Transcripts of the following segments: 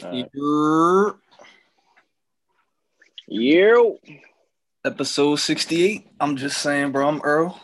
Yerp. Yo. Episode 68. I'm just saying, bro. I'm Earl.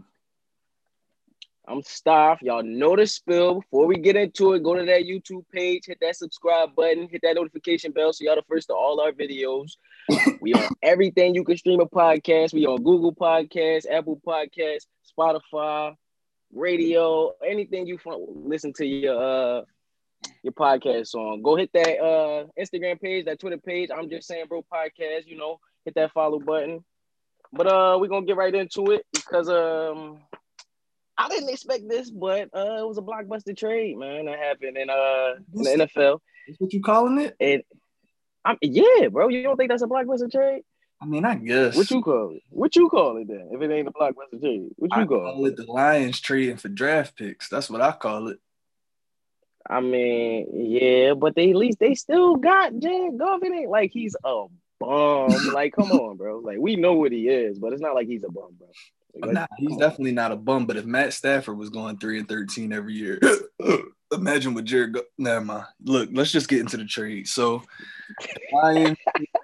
I'm Staff. Y'all know the spill. Before we get into it, go to that YouTube page, hit that subscribe button, hit that notification bell so y'all the first to all our videos. We on everything you can stream a podcast. We on Google Podcasts, Apple Podcasts, Spotify, radio, anything you listen to your podcast on. Go hit that Instagram page, that Twitter page. I'm just saying, bro, podcast. Hit that follow button. But we're gonna get right into it because I didn't expect this, but it was a blockbuster trade, man, that happened in the NFL. That's what you calling it? Yeah, bro. You don't think that's a blockbuster trade? I mean, I guess. What you call it? What you call it then? If it ain't a blockbuster trade, what you call it? The Lions trading for draft picks. That's what I call it. I mean, yeah, but they still got Jared Goff. It ain't like he's a bum. Like, come on, bro. Like, we know what he is, but it's not like he's a bum, bro. Like, he's definitely not a bum. But if Matt Stafford was going 3-13 every year, imagine what Jared Goff. Never mind. Look, let's just get into the trade. So, the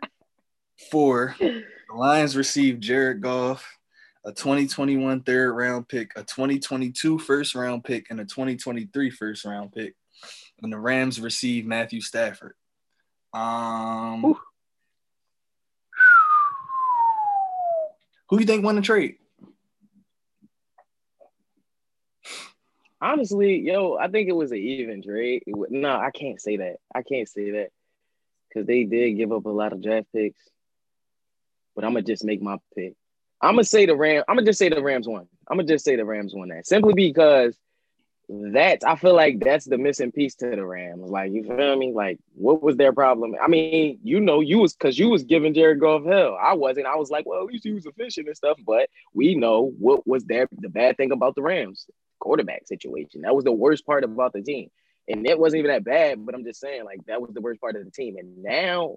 Lions received Jared Goff, a 2021 third round pick, a 2022 first round pick, and a 2023 first round pick. And the Rams received Matthew Stafford. Who do you think won the trade? Honestly, I think it was an even trade. No, I can't say that. Because they did give up a lot of draft picks. But I'm going to just make my pick. I'm going to say the Rams. I'm going to just say the Rams won. That. Simply because I feel like that's the missing piece to the Rams. Like, you feel me? Like, what was their problem? I mean, you was giving Jared Goff hell. I wasn't. I was like, well, at least he was efficient and stuff. But we know what was the bad thing about the Rams. Quarterback situation. That was the worst part about the team. And it wasn't even that bad, but I'm just saying, like, that was the worst part of the team. And now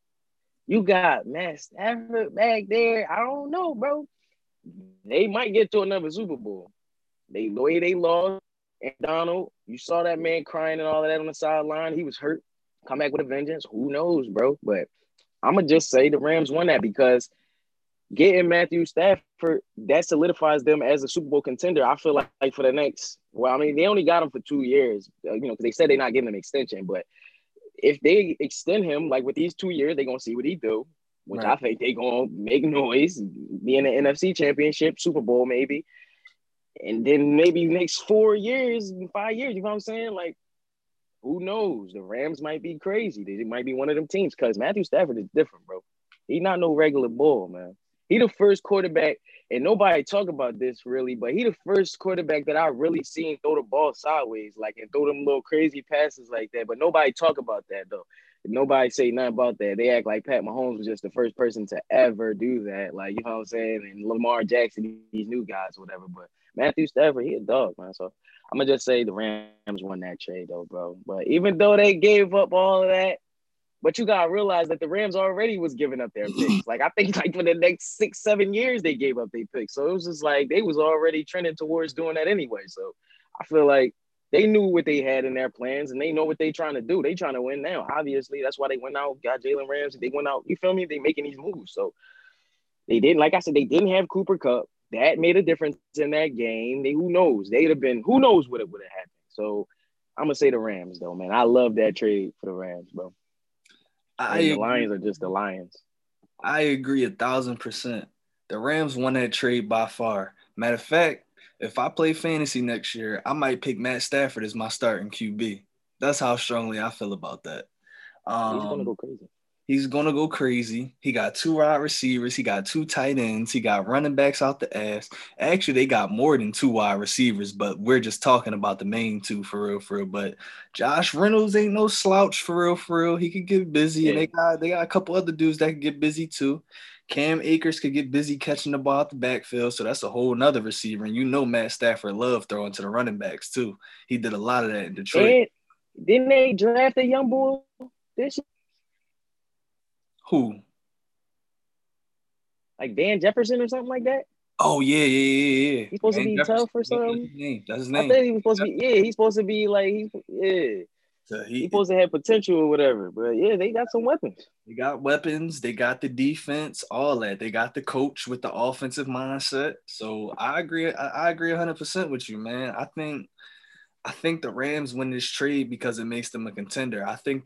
you got Matt Stafford back there. I don't know, bro. They might get to another Super Bowl. The way they lost, and Donald, you saw that man crying and all of that on the sideline. He was hurt. Come back with a vengeance. Who knows, bro? But I'm going to just say the Rams won that because getting Matthew Stafford, that solidifies them as a Super Bowl contender. I feel like for the next, they only got him for 2 years, because they said they're not giving him an extension. But if they extend him, like with these 2 years, they're going to see what he do, which right. I think they're going to make noise, be in the NFC Championship, Super Bowl maybe. And then maybe next 4 years, 5 years, you know what I'm saying? Like, who knows? The Rams might be crazy. They might be one of them teams because Matthew Stafford is different, bro. He's not no regular bull, man. He the first quarterback, and nobody talk about this really, but he the first quarterback that I really seen throw the ball sideways, like, and throw them little crazy passes like that. But nobody talk about that, though. Nobody say nothing about that. They act like Pat Mahomes was just the first person to ever do that. Like, you know what I'm saying? And Lamar Jackson, these new guys, whatever. But Matthew Stafford, he a dog, man. So I'm going to just say the Rams won that trade, though, bro. But even though they gave up all of that, but you got to realize that the Rams already was giving up their picks. Like, I think like for the next 6-7 years, they gave up their picks. So it was just like they was already trending towards doing that anyway. So I feel like they knew what they had in their plans and they know what they trying to do. They trying to win now. Obviously, that's why they went out, got Jalen Ramsey. They went out, you feel me? They making these moves. So they didn't, like I said, they didn't have Cooper Kupp. That made a difference in that game. Who knows? Who knows what it would have happened. So I'm going to say the Rams, though, man. I love that trade for the Rams, bro. The Lions are just the Lions. I agree 1,000%. The Rams won that trade by far. Matter of fact, if I play fantasy next year, I might pick Matt Stafford as my starting QB. That's how strongly I feel about that. He's going to go crazy. He's going to go crazy. He got 2 wide receivers. He got 2 tight ends. He got running backs out the ass. Actually, they got more than 2 wide receivers, but we're just talking about the main 2 for real. But Josh Reynolds ain't no slouch for real. He could get busy, and they got a couple other dudes that can get busy too. Cam Akers could get busy catching the ball out the backfield, so that's a whole nother receiver. And you know Matt Stafford loved throwing to the running backs too. He did a lot of that in Detroit. And didn't they draft a young boy this year? Who? Like Dan Jefferson or something like that? Oh, yeah. He's supposed to be tough or something. That's his name. I think he was supposed to be, he's supposed to be like, So He supposed to have potential or whatever. But yeah, they got some weapons. they got weapons, they got the defense, all that. They got the coach with the offensive mindset. So I agree. I agree 100% with you, man. I think the Rams win this trade because it makes them a contender.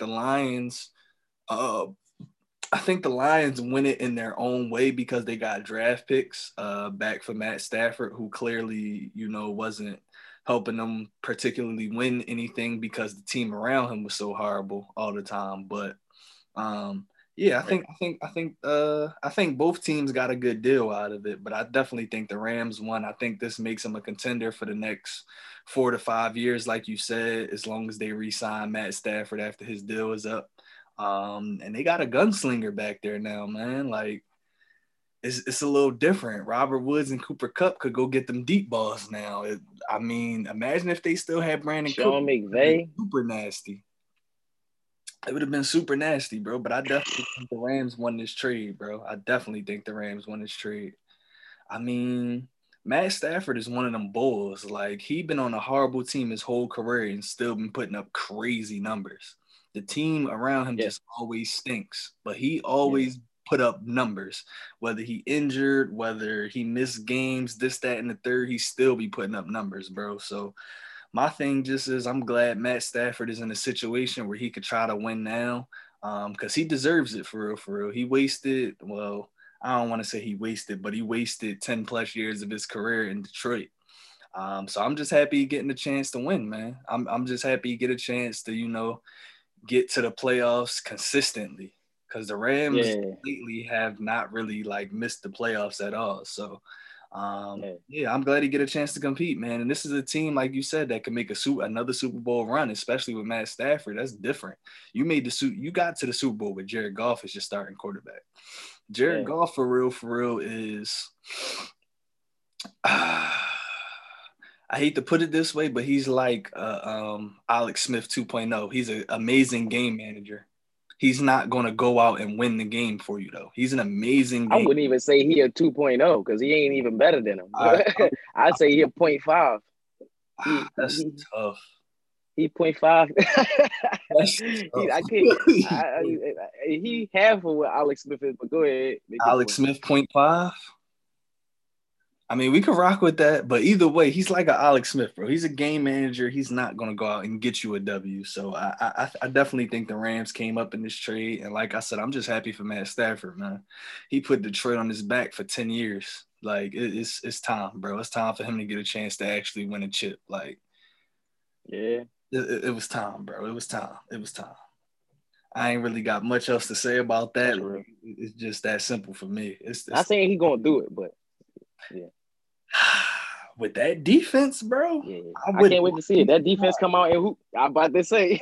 Uh, I think the Lions win it in their own way because they got draft picks back for Matt Stafford, who clearly, wasn't helping them particularly win anything because the team around him was so horrible all the time. But yeah, I think both teams got a good deal out of it, but I definitely think the Rams won. I think this makes them a contender for the next 4 to 5 years, like you said, as long as they re-sign Matt Stafford after his deal is up. And they got a gunslinger back there now, man. Like it's a little different. Robert Woods and Cooper Kupp could go get them deep balls now. Imagine if they still had Brandon Cooks. Sean McVay. Super nasty. It would have been super nasty, bro. But I definitely think the Rams won this trade, bro. I definitely think the Rams won this trade. I mean, Matt Stafford is one of them bulls. Like, he been on a horrible team his whole career and still been putting up crazy numbers. The team around him Yeah. just always stinks, but he Yeah. always put up numbers. Whether he injured, whether he missed games, this, that, and the third, he still be putting up numbers, bro. So my thing just is I'm glad Matt Stafford is in a situation where he could try to win now, because he deserves it for real, for real. I don't want to say he wasted, but he wasted 10 plus years of his career in Detroit. So I'm just happy getting the chance to win, man. I'm just happy you get a chance to, get to the playoffs consistently, because the Rams Yeah. lately have not really like missed the playoffs at all. So Yeah. yeah, I'm glad he get a chance to compete, man. And this is a team, like you said, that can make another Super Bowl run, especially with Matt Stafford. That's different. You got to the Super Bowl with Jared Goff as your starting quarterback. Jared Yeah. Goff, for real, is. I hate to put it this way, but he's like Alex Smith 2.0. He's an amazing game manager. He's not going to go out and win the game for you, though. He's an amazing I game. wouldn't even say he a 2.0 because he ain't even better than him. I, I'd say he a 0.5. That's tough. He 0.5. That's tough. He half of what Alex Smith is, but go ahead. Alex Smith 0.5. I mean, we could rock with that, but either way, he's like an Alex Smith, bro. He's a game manager. He's not going to go out and get you a W. So I definitely think the Rams came up in this trade. And like I said, I'm just happy for Matt Stafford, man. He put Detroit on his back for 10 years. Like, it's time, bro. It's time for him to get a chance to actually win a chip. Like, yeah, it was time, bro. It was time. I ain't really got much else to say about that. Like, it's just that simple for me. It's not saying he gonna do it, but yeah. With that defense, bro, yeah. I can't wait to see it. That defense come out and hoop. I'm about to say,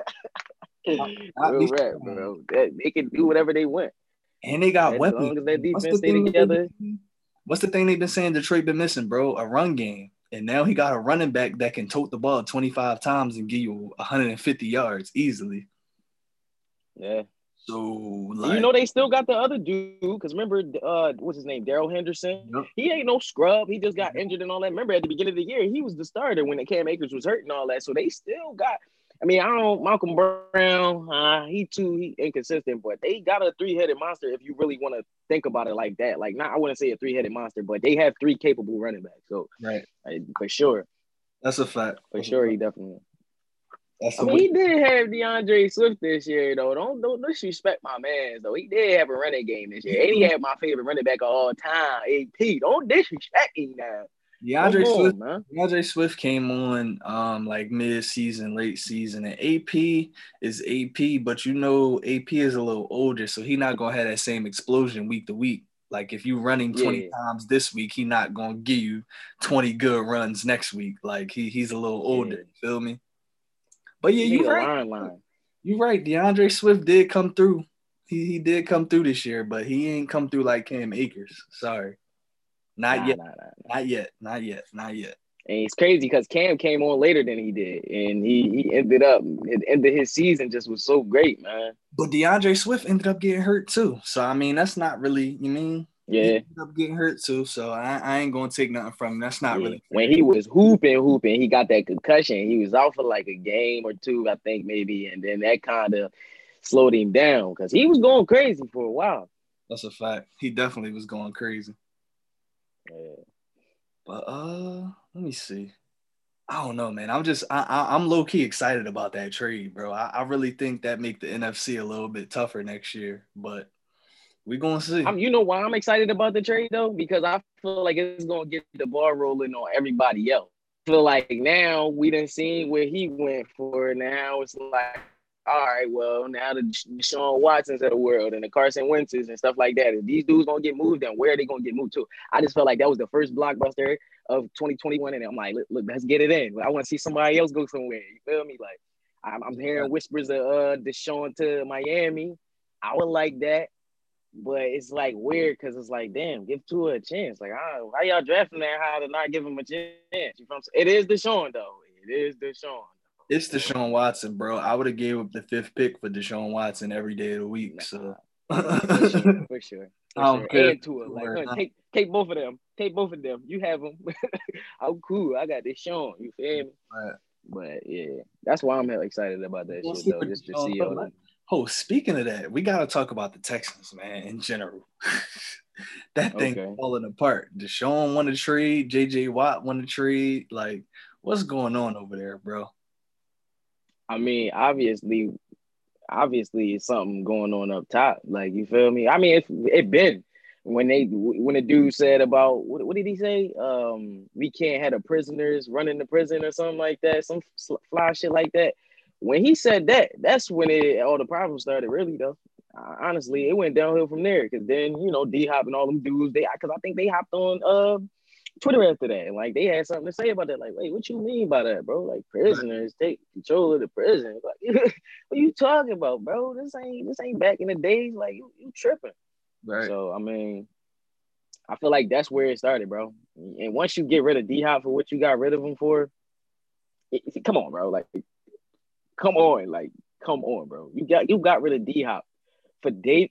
real rap, bro. They can do whatever they want, and they got weapons. As long as that defense stay together. What's the thing they've been saying Detroit been missing, bro? A run game. And now he got a running back that can tote the ball 25 times and give you 150 yards easily. Yeah. So, like, they still got the other dude, because remember, what's his name? Darrell Henderson. Yep. He ain't no scrub. He just got injured and all that. Remember, at the beginning of the year, he was the starter when Cam Akers was hurt and all that. So they still got. I mean, I don't. Malcolm Brown, he inconsistent, but they got a three-headed monster. If you really want to think about it like that, like not, I wouldn't say a three-headed monster, but they have three capable running backs. So right, for sure, that's a fact. For sure, he definitely. He did have DeAndre Swift this year, though. Don't disrespect my man, though. He did have a running game this year. And he had my favorite running back of all time, AP. Don't disrespect him now. DeAndre Swift came on like mid-season, late season, and AP is AP, but AP is a little older, so he's not gonna have that same explosion week to week. Like if you running 20 times this week, he's not gonna give you 20 good runs next week. Like he's a little older. You feel me? But yeah, you're right. You're right. DeAndre Swift did come through. He did come through this year, but he ain't come through like Cam Akers. Sorry. Not yet. And it's crazy because Cam came on later than he did. And he ended up, at the end of his season just was so great, man. But DeAndre Swift ended up getting hurt too. So, I mean, that's not really, he Yeah, ended up getting hurt too, so I ain't gonna take nothing from him. That's not yeah. really When fair. he was hooping, he got that concussion. He was out for like a game or two, I think maybe, and then that kind of slowed him down because he was going crazy for a while. That's a fact. He definitely was going crazy. Yeah. But let me see. I don't know, man. I'm low key excited about that trade, bro. I really think that make the NFC a little bit tougher next year, but we gonna see. You know why I'm excited about the trade though? Because I feel like it's gonna get the ball rolling on everybody else. I feel like now we done seen where he went for. Now it's like, all right, well, now the Deshaun Watsons of the world and the Carson Wentz's and stuff like that. If these dudes gonna get moved, then where are they gonna get moved to? I just felt like that was the first blockbuster of 2021, and I'm like, look, let's get it in. I want to see somebody else go somewhere. You feel me? Like I'm hearing whispers of Deshaun to Miami. I would like that. But it's like weird because it's like, damn, give Tua a chance. Like, how y'all drafting that high to not give him a chance? You know what I'm saying? It is Deshaun, though. It is Deshaun. It's Deshaun Watson, bro. I would have gave up the 5th pick for Deshaun Watson every day of the week. So For sure, I for sure, for don't sure. care. And Tua, like, take both of them. Take both of them. You have them. I'm cool. I got Deshaun. You feel me? Right. But yeah, that's why I'm excited about that shit, though. Just to see all them. Oh, speaking of that, we gotta talk about the Texans, man, in general. That thing falling apart. Deshaun won the trade, JJ Watt won the trade. Like, what's going on over there, bro? I mean, obviously it's something going on up top. Like, you feel me? I mean, it been when the dude said about what did he say? We can't have the prisoners running the prison or something like that, some fly shit like that. When he said that, that's when all the problems started. Really though, honestly, it went downhill from there. Because then D Hop and all them dudes, because I think they hopped on Twitter after that. And like they had something to say about that. Like, wait, what you mean by that, bro? Like prisoners take control of the prison. Like, what you talking about, bro? This ain't back in the days. Like you tripping. Right. So I mean, I feel like that's where it started, bro. And once you get rid of D Hop for what you got rid of him for, come on, bro. Like, come on, bro. You got rid of D Hop for Dave.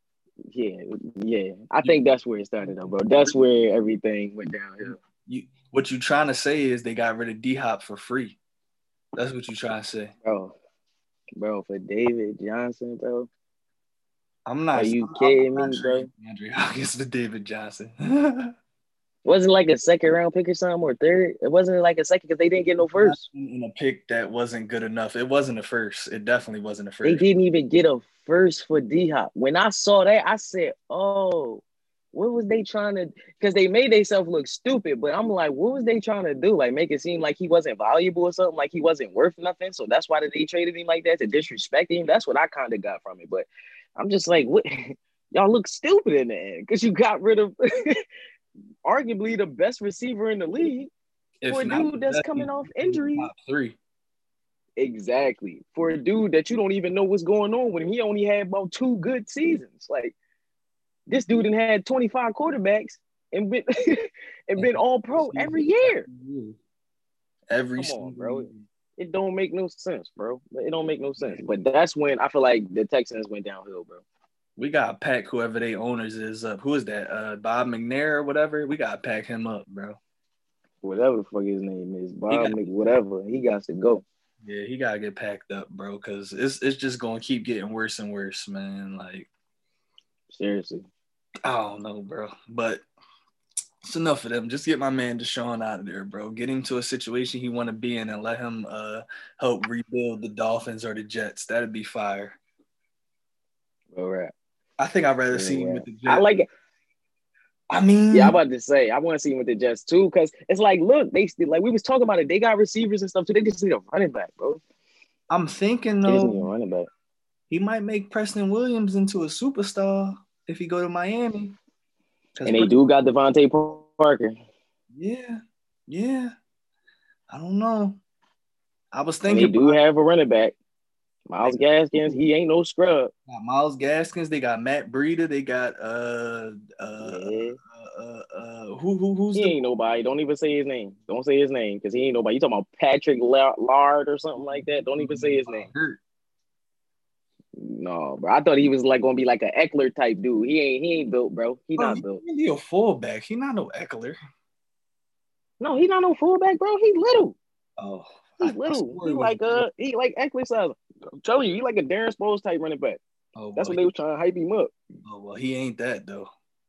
Yeah. I think that's where it started, though, bro. That's where everything went downhill. What you trying to say is they got rid of D Hop for free. That's what you trying to say, bro. For David Johnson, bro. I'm not. Are you kidding me, bro? Andrew Hopkins to David Johnson. Wasn't like a second round pick or something or third. It wasn't like a second because they didn't get no first. In a pick that wasn't good enough. It wasn't a first. It definitely wasn't a first. They didn't even get a first for D Hop. When I saw that, I said, "Oh, what was they trying to?" Because they made themselves look stupid. But I'm like, what was they trying to do? Like make it seem like he wasn't valuable or something, like he wasn't worth nothing. So that's why they traded him like that to disrespect him. That's what I kind of got from it. But I'm just like, what? Y'all look stupid in the end because you got rid of arguably the best receiver in the league for a dude that's coming off injury. Top 3. Exactly. For a dude that you don't even know what's going on with him. He only had about 2 good seasons. Like, this dude had 25 quarterbacks and been all pro every year. Come on, bro. It don't make no sense, bro. It don't make no sense. But that's when I feel like the Texans went downhill, bro. We got to pack whoever they owners is up. Who is that? Bob McNair or whatever? We got to pack him up, bro. Whatever the fuck his name is. Bob whatever. He got to go. Yeah, he got to get packed up, bro, because it's just going to keep getting worse and worse, man. Like, seriously. I don't know, bro. But it's enough of them. Just get my man Deshaun out of there, bro. Get him to a situation he want to be in and let him help rebuild the Dolphins or the Jets. That'd be fire. All right. I think I'd rather see him with the Jets. I like it. I mean, yeah, I'm about to say I want to see him with the Jets too, because it's like, look, they still, like we was talking about it. They got receivers and stuff too. They just need a running back, bro. I'm thinking though, need a running back. He might make Preston Williams into a superstar if he go to Miami. And they do got Devontae Parker. Yeah. I don't know. I was thinking and they do have a running back. Myles Gaskins, he ain't no scrub. Got Myles Gaskins, they got Matt Breida, they got who's he ain't nobody. Don't even say his name. Don't say his name because he ain't nobody. You talking about Patrick Lard or something like that? Don't even say his name. No, bro. I thought he was like gonna be like an Eckler type dude. He ain't built, bro. He Bro, not built. he a fullback. He not no Eckler. No, he not no fullback, bro. He little. Oh, He I little. swore it was. He like Eckler size. I'm telling you, he like a Darren Sproles type running back. Oh That's well, what they were trying to hype him up. he ain't that though.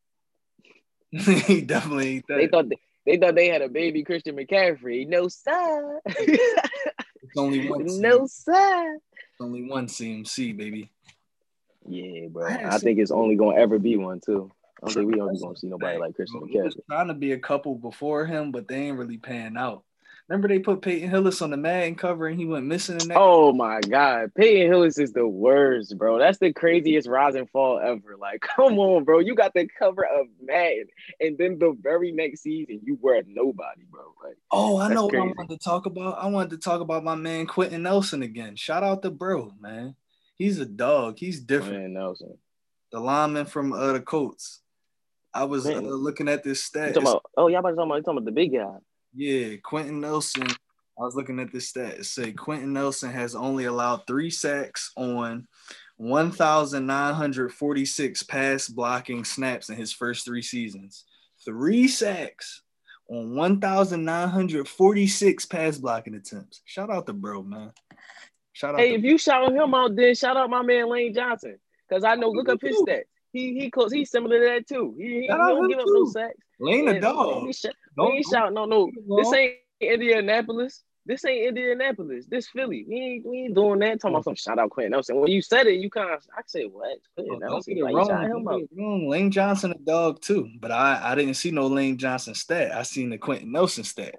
He definitely ain't They that. thought they thought they had a baby Christian McCaffrey. No sir. It's only one CM. No sir. It's only one CMC, baby. Yeah, I bro. had I seen think it's only gonna ever be one too. I don't Trevor think we ever gonna Lawrence see nobody back, like Christian bro. He was McCaffrey. trying to be a couple before him, but they ain't really paying out. Remember they put Peyton Hillis on the Madden cover and he went missing in that. Oh my God, Peyton Hillis is the worst, bro. That's the craziest rise and fall ever. Like, come on, bro. You got the cover of Madden, and then the very next season you were a nobody, bro. Like, Oh, I that's know what I crazy. wanted to talk about. I wanted to talk about my man Quentin Nelson again. Shout out to bro, man. He's a dog. He's different. Quentin Nelson. The lineman from the Colts. I was Quentin. looking at this You stat. talking about? Oh, y'all about to talk about? You talking about the big guy? Yeah, Quentin Nelson. I was looking at this stat. It said Quentin Nelson has only allowed 3 sacks on 1,946 pass blocking snaps in his first 3 seasons. 3 sacks on 1,946 pass blocking attempts. Shout out to bro, man. Shout out Hey, to if you shout him out, then shout out my man Lane Johnson. Cause I know, look him up his too. stats. He close. He's similar to that too. Shout He out don't him give up no too. sacks. Lane a And dog. we Don't ain't shouting. No. get me This wrong. ain't Indianapolis. This ain't Indianapolis. This Philly. We ain't doing that. Talking about some shout out Quentin Nelson. When you said it, you kind of I said what Quentin Oh, don't Nelson? get it Why you wrong. shouting Don't him get out? it wrong. Lane Johnson a dog too, but I didn't see no Lane Johnson stat. I seen the Quentin Nelson stat.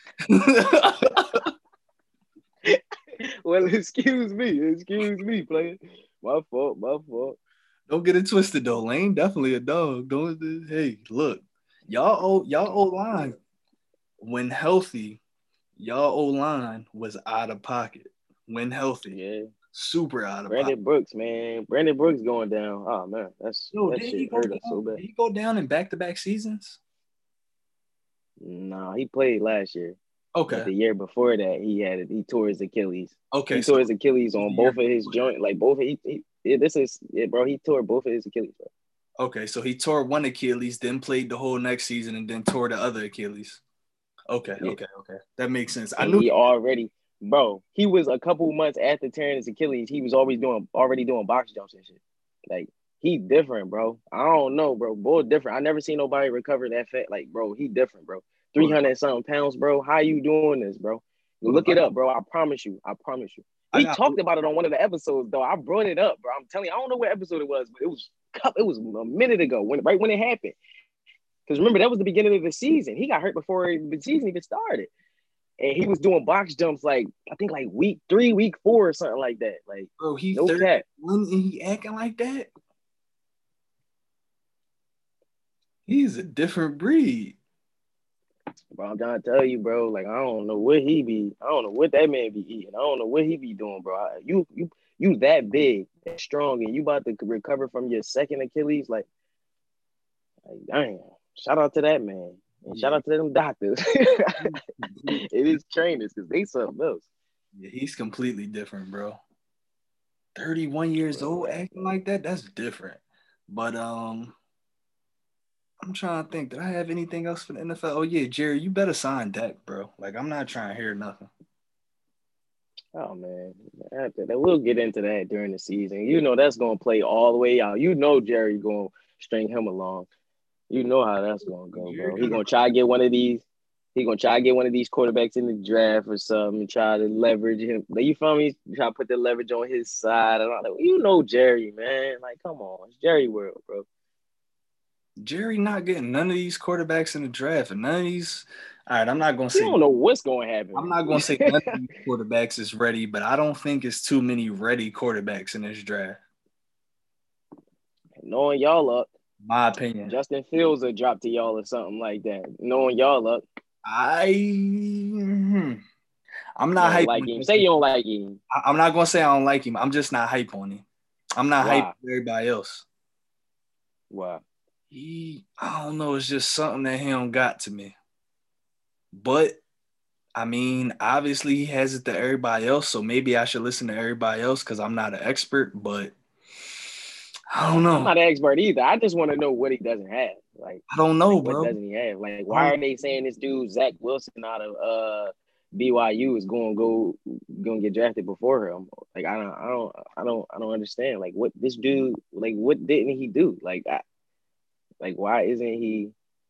Well, excuse me, player. My fault. Don't get it twisted though. Lane definitely a dog. Don't. Hey, look, y'all O line when healthy, y'all O line was out of pocket when healthy, Yeah. super out of pocket. Brandon Brooks, man. Brandon Brooks going down. Oh man, Yo, that didn't he shit go hurt us so down? bad. Did he go down in back-to-back seasons? Nah, he played last year, but Okay, the year before that, he tore his Achilles. okay, He tore so his Achilles the on year both of his before that. joint, like both. This is yeah, bro. He tore both of his Achilles, bro. Okay, so he tore one Achilles, then played the whole next season, and then tore the other Achilles. Okay, Yeah, okay, okay. That makes sense. I and knew. he already, bro. He was a couple months after tearing his Achilles. He was already doing box jumps and shit. Like he different, bro. I don't know, bro. Boy, different. I never seen nobody recover that fat. Like, bro, he different, bro. Hold up, 300 something pounds, bro. How you doing this, bro? hold up. Look it up, bro. I promise you. I promise you. I We got. talked about it on one of the episodes, though. I brought it up, bro. I'm telling you, I don't know what episode it was, but it was a minute ago right when it happened. Because remember, that was the beginning of the season. He got hurt before the season even started. And he was doing box jumps like I think like week 3, week 4, or something like that. Like, Bro, he no cap. 31 and he acting like that. He's a different breed. Bro, I'm trying to tell you, bro. Like, I don't know what he be. I don't know what that man be eating. I don't know what he be doing, bro. You that big, that strong, and you about to recover from your second Achilles. Like damn. Shout out to that man, and shout Yeah, out to them doctors. he- It is trainers because they something else. yeah, he's completely different, bro. 31 years Bro, old yeah, acting bro. like that, that's different. But I'm trying to think. Did I have anything else for the NFL? Oh yeah, Jerry, you better sign Dak, bro. Like I'm not trying to hear nothing. Oh man, after that, we'll get into that during the season. You know that's gonna play all the way out. You know Jerry gonna string him along. You know how that's gonna go, Jerry bro. He coming gonna from try to get one of these. He gonna try to get one of these quarterbacks in the draft or something and try to leverage him. Like, you feel me? Try to put the leverage on his side and all that. You know Jerry, man. Like, come on, it's Jerry world, bro. Jerry not getting none of these quarterbacks in the draft, and none of these. All right, I'm not gonna You say don't know what's gonna I'm happen. not gonna say none of these quarterbacks is ready, but I don't think it's too many ready quarterbacks in this draft. Knowing y'all luck, My opinion. Justin Fields will drop to y'all or something like that. Knowing y'all luck, I I'm you not don't hyped like on him. Say Justin. you don't like him. I'm not gonna say I don't like him. I'm just not hyped on him. I'm not hyped Why? with everybody else. Why? I don't know. It's just something that he don't got to me. But I mean, obviously he has it to everybody else, so maybe I should listen to everybody else because I'm not an expert, but I don't I'm know. not an expert either. I just want to know what he doesn't have. I don't Like know, what bro. doesn't he have? Like I why don't, are they saying this dude Zach Wilson out of BYU is going to get drafted before him? Like I don't understand. Like what this dude like what didn't he do? Like why isn't he?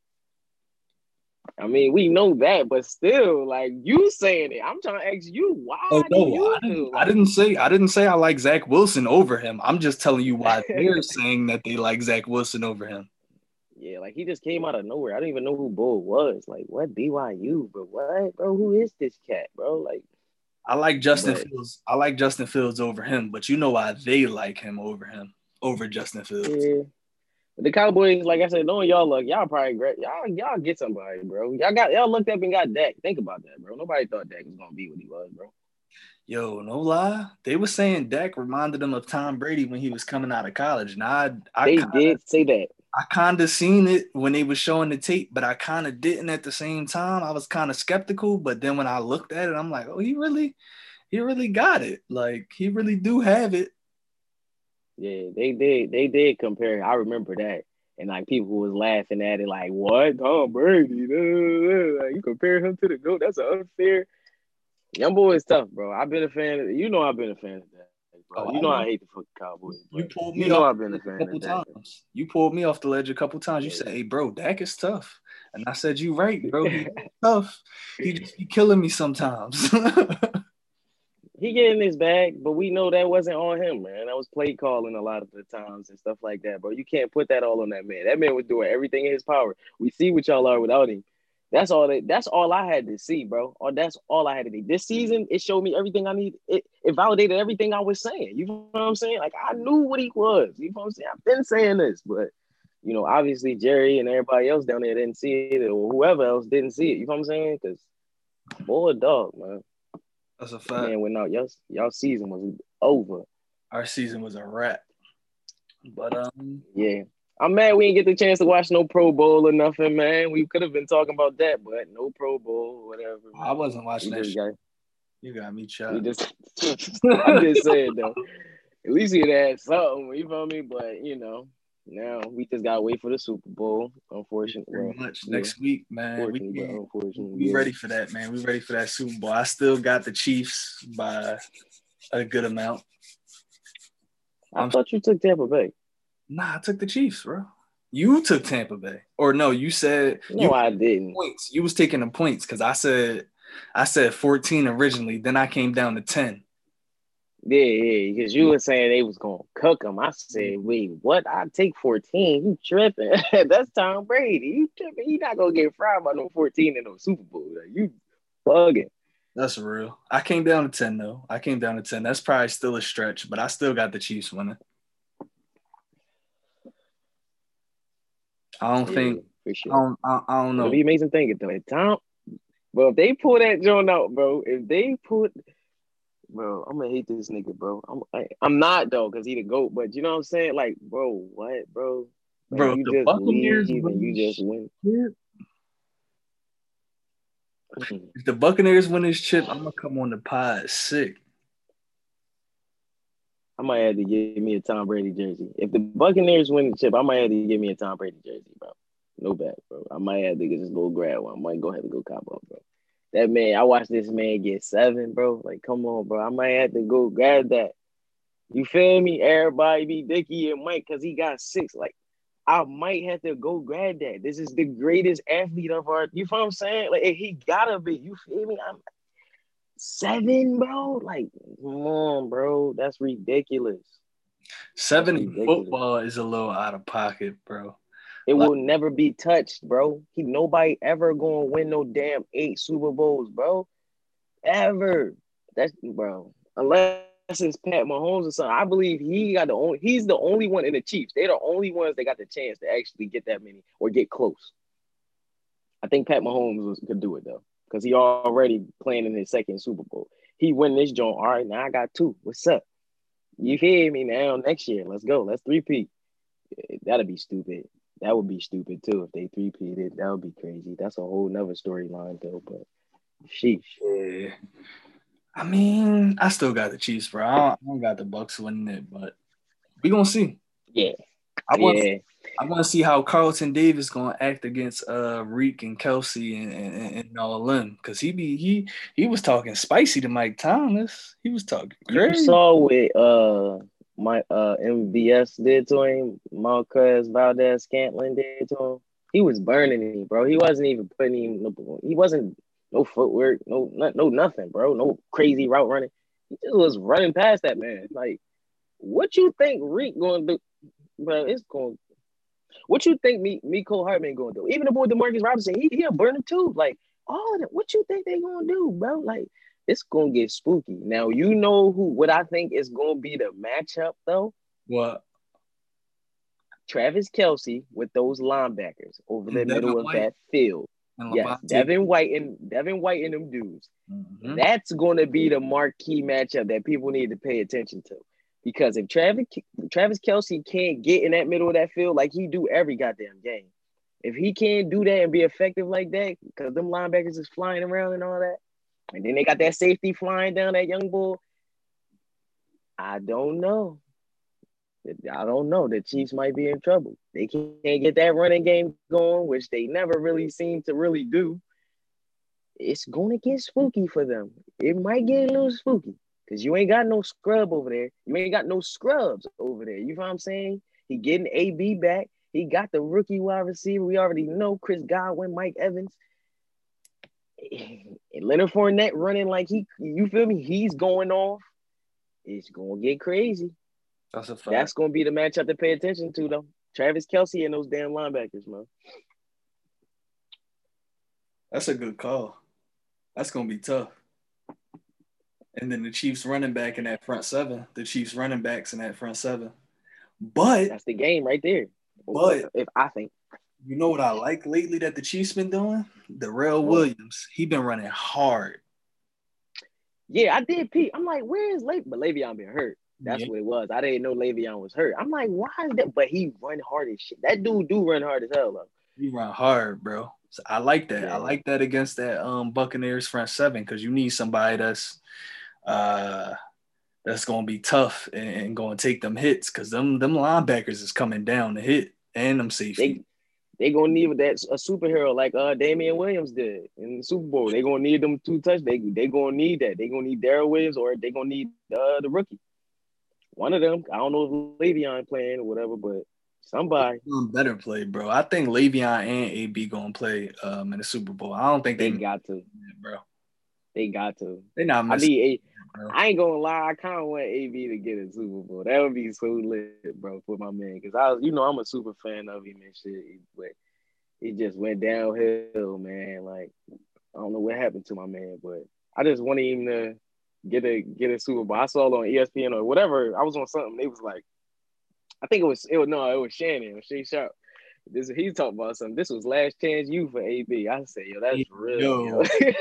I mean, we know that, but still, like you saying it, I'm trying to ask you, oh why do no, you feel I like didn't say I like Zach Wilson over him. I'm just telling you why they're saying that they like Zach Wilson over him. yeah, like he just came out of nowhere. I don't even know who Bull was. Like what BYU, but what, bro? Who is this cat, bro? Like, I like Justin but Fields. I like Justin Fields over him, but you know why they like him over Justin Fields. yeah. The Cowboys, like I said, knowing y'all luck, y'all probably great. Y'all get somebody, bro. Y'all looked up and got Dak. Think about that, bro. Nobody thought Dak was gonna be what he was, bro. Yo, no lie. They were saying Dak reminded them of Tom Brady when he was coming out of college. Now They did say that. I kind of seen it when they was showing the tape, but I kind of didn't at the same time. I was kind of skeptical, but then when I looked at it, I'm like, oh, he really got it. Like he really do have it. Yeah, they did. They did compare. I remember that. And like people who was laughing at it, like, what? Tom Brady? Like, you compare him to the GOAT? That's unfair. Young boy is tough, bro. I've been a fan of you know I've been a fan of that, bro. Oh, You I know I know. hate the fucking Cowboys, You but pulled you me know off I've the been a ledge a fan couple of that. times. You pulled me off the ledge a couple times. You Yeah. said, "Hey, bro, Dak is tough," and I said, "You right, bro. He is tough. He just be killing me sometimes." He getting his bag, but we know that wasn't on him, man. That was play calling a lot of the times and stuff like that, bro. You can't put that all on that man. That man was doing everything in his power. We see what y'all are without him. That's all I had to see, bro. Or that's all I had to do. This season, it showed me everything I need. It validated everything I was saying. You know what I'm saying? Like I knew what he was. You know what I'm saying? I've been saying this, but obviously Jerry and everybody else down there didn't see it, or whoever else didn't see it. You know what I'm saying? Because boy, dog, man. That's a That fact. man went out. Y'all season was over. Our season was a wrap. But Yeah. I'm mad we didn't get the chance to watch no Pro Bowl or nothing, man. We could have been talking about that, but no Pro Bowl, whatever, I man. wasn't We watching that just shit. got You got me we chopped. just I'm just saying though. At least we had something, you feel me? But now we just gotta wait for the Super Bowl. Yeah, Unfortunately. pretty Well, much yeah. next week, man. Fortunately, but unfortunately, We yeah. ready for that, man. We ready for that Super Bowl. I still got the Chiefs by a good amount. I thought you took Tampa Bay. I took the Chiefs, bro. You took Tampa Bay, or no? You said No, I didn't. points. You was taking the points because I said 14 originally. Then I came down to 10. Yeah, because you were saying they was gonna cook him. I said, wait, what? I take 14. You tripping? That's Tom Brady. You tripping? He not gonna get fried by no 14 in no Super Bowl. Like, you bugging. That's real. I came down to 10 though. I came down to 10. That's probably still a stretch, but I still got the Chiefs winning. I don't think. For sure. I don't It'll know, be amazing thing though. Tom, bro, if they pull that joint out, bro, bro, I'm gonna hate this nigga, bro. I'm not though, cause he the goat. But you know what I'm saying? Like, bro, what, bro? Like bro. If you the just Buccaneers leave win and you this just win. shit, if the Buccaneers win this chip, I'm gonna come on the pod sick. I might have to give me a Tom Brady jersey. If the Buccaneers win the chip, I might have to give me a Tom Brady jersey, bro. No bet, bro. I might have to just go grab one. I might go ahead and go cop one, bro. That man, I watched this man get 7, bro. Like, come on, bro. I might have to go grab that. You feel me? Everybody be Dickie and Mike because he got 6. Like, I might have to go grab that. This is the greatest athlete of our. You feel what I'm saying? Like, he gotta be. You feel me? I'm 7, bro. Like, come on, bro. That's ridiculous. 7 That's in ridiculous. football is a little out of pocket, bro. It Like, will never be touched, bro. Nobody ever gonna win no damn 8 Super Bowls, bro. Ever. That's bro. Unless it's Pat Mahomes or something. I believe he's the only one in the Chiefs. They're the only ones that got the chance to actually get that many or get close. I think Pat Mahomes could do it though. Because he already playing in his second Super Bowl. He win this joint. All right, now I got 2. What's up? You hear me now? Next year, let's go. Let's 3-peat. That'd be stupid. That would be stupid too if they 3-peated. That would be crazy. That's a whole nother storyline though. But Sheesh. Yeah. I mean, I still got the Chiefs, bro. I don't got the Bucks winning it, but we gonna see. Yeah. I want Yeah. I want to see how Carlton Davis gonna act against Reek and Kelsey and all of them, because he was talking spicy to Mike Thomas. He was talking You crazy. saw what my MVS did to him, Marquez Valdez Scantling did to him. He was burning him, bro. He wasn't even putting him. He wasn't no footwork, no nothing, bro. No crazy route running. He just was running past that man. Like, what you think Reek gonna do, bro? It's going. What you think Miko Hartman gonna do? Even the boy Demarcus Robinson, he'll burn him too. Like, all of them. What you think they gonna do, bro? Like, it's gonna get spooky. Now you know what I think is gonna be the matchup though. What? Travis Kelce with those linebackers over the And Devin middle of White that field. and Yes, Levante. Devin White and them dudes. Mm-hmm. That's gonna be the marquee matchup that people need to pay attention to. Because if Travis Kelce can't get in that middle of that field like he do every goddamn game, if he can't do that and be effective like that, because them linebackers is flying around and all that, and then they got that safety flying down that young bull, I don't know. I don't know. The Chiefs might be in trouble. They can't get that running game going, which they never really seem to really do. It's going to get spooky for them. It might get a little spooky because you ain't got no scrub over there. You ain't got no scrubs over there. You know what I'm saying? He getting AB back. He got the rookie wide receiver. We already know Chris Godwin, Mike Evans. And Leonard Fournette running like you feel me? He's going off. It's going to get crazy. That's a fact. That's going to be the matchup to pay attention to, though. Travis Kelce and those damn linebackers, man. That's a good call. That's going to be tough. And then the Chiefs running back in that front seven. The Chiefs running backs in that front seven. But that's the game right there. But if I think, you know what I like lately that the Chiefs been doing? Darrell Williams. He been running hard. Yeah, I did, Pete. I'm like, where is Le'Veon? But Le'Veon been hurt. That's what it was. I didn't know Le'Veon was hurt. I'm like, why is that? But he run hard as shit. That dude do run hard as hell, though. He run hard, bro. So I like that. Yeah. I like that against that Buccaneers front seven, because you need somebody that's gonna be tough and gonna take them hits, because them linebackers is coming down to hit, and them safety. They gonna need a superhero like Damian Williams did in the Super Bowl. They gonna need them 2 touch. They gonna need that. They gonna need Darrell Williams, or they gonna need the rookie. One of them. I don't know if Le'Veon playing or whatever, but somebody better play, bro. I think Le'Veon and AB gonna play in the Super Bowl. I don't think they got to, bro. They got to. They not missing. I ain't gonna lie. I kind of want AB to get a Super Bowl. That would be so lit, bro, for my man. Because I'm a super fan of him and shit. But it just went downhill, man. Like, I don't know what happened to my man, but I just wanted him to get a Super Bowl. I saw it on ESPN or whatever. I was on something. They was like, I think it was Shannon or Shay Sharp. He talking about something. This was last chance you for AB. I say, yo, that's real.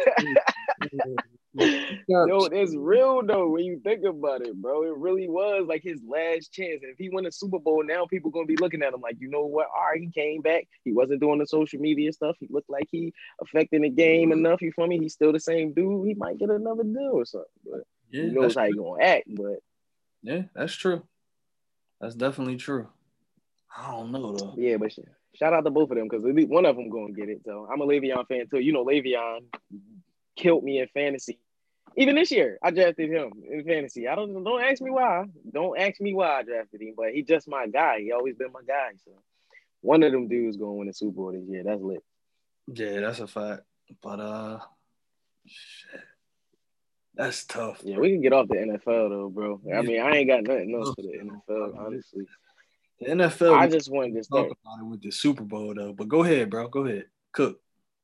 Yo, it's real though when you think about it, bro. It really was like his last chance. And if he won a Super Bowl, now people gonna be looking at him like, you know what? All right, he came back. He wasn't doing the social media stuff. He looked like he affecting the game enough. You feel me? He's still the same dude. He might get another deal or something. But who knows how he gonna act? But yeah, that's true. That's definitely true. I don't know though. Yeah, but shout out to both of them, because one of them gonna get it. So I'm a Le'Veon fan too. You know, Le'Veon killed me in fantasy. Even this year, I drafted him in fantasy. Don't ask me why. Don't ask me why I drafted him, but he's just my guy. He always been my guy. So one of them dudes gonna win the Super Bowl this year. That's lit. Yeah, that's a fact. But shit. That's tough. Yeah, we can get off the NFL though, bro. I mean, I ain't got nothing else for the NFL, honestly. The NFL. I just wanted to talk about it with the Super Bowl though. But go ahead, bro. Go ahead. Cook.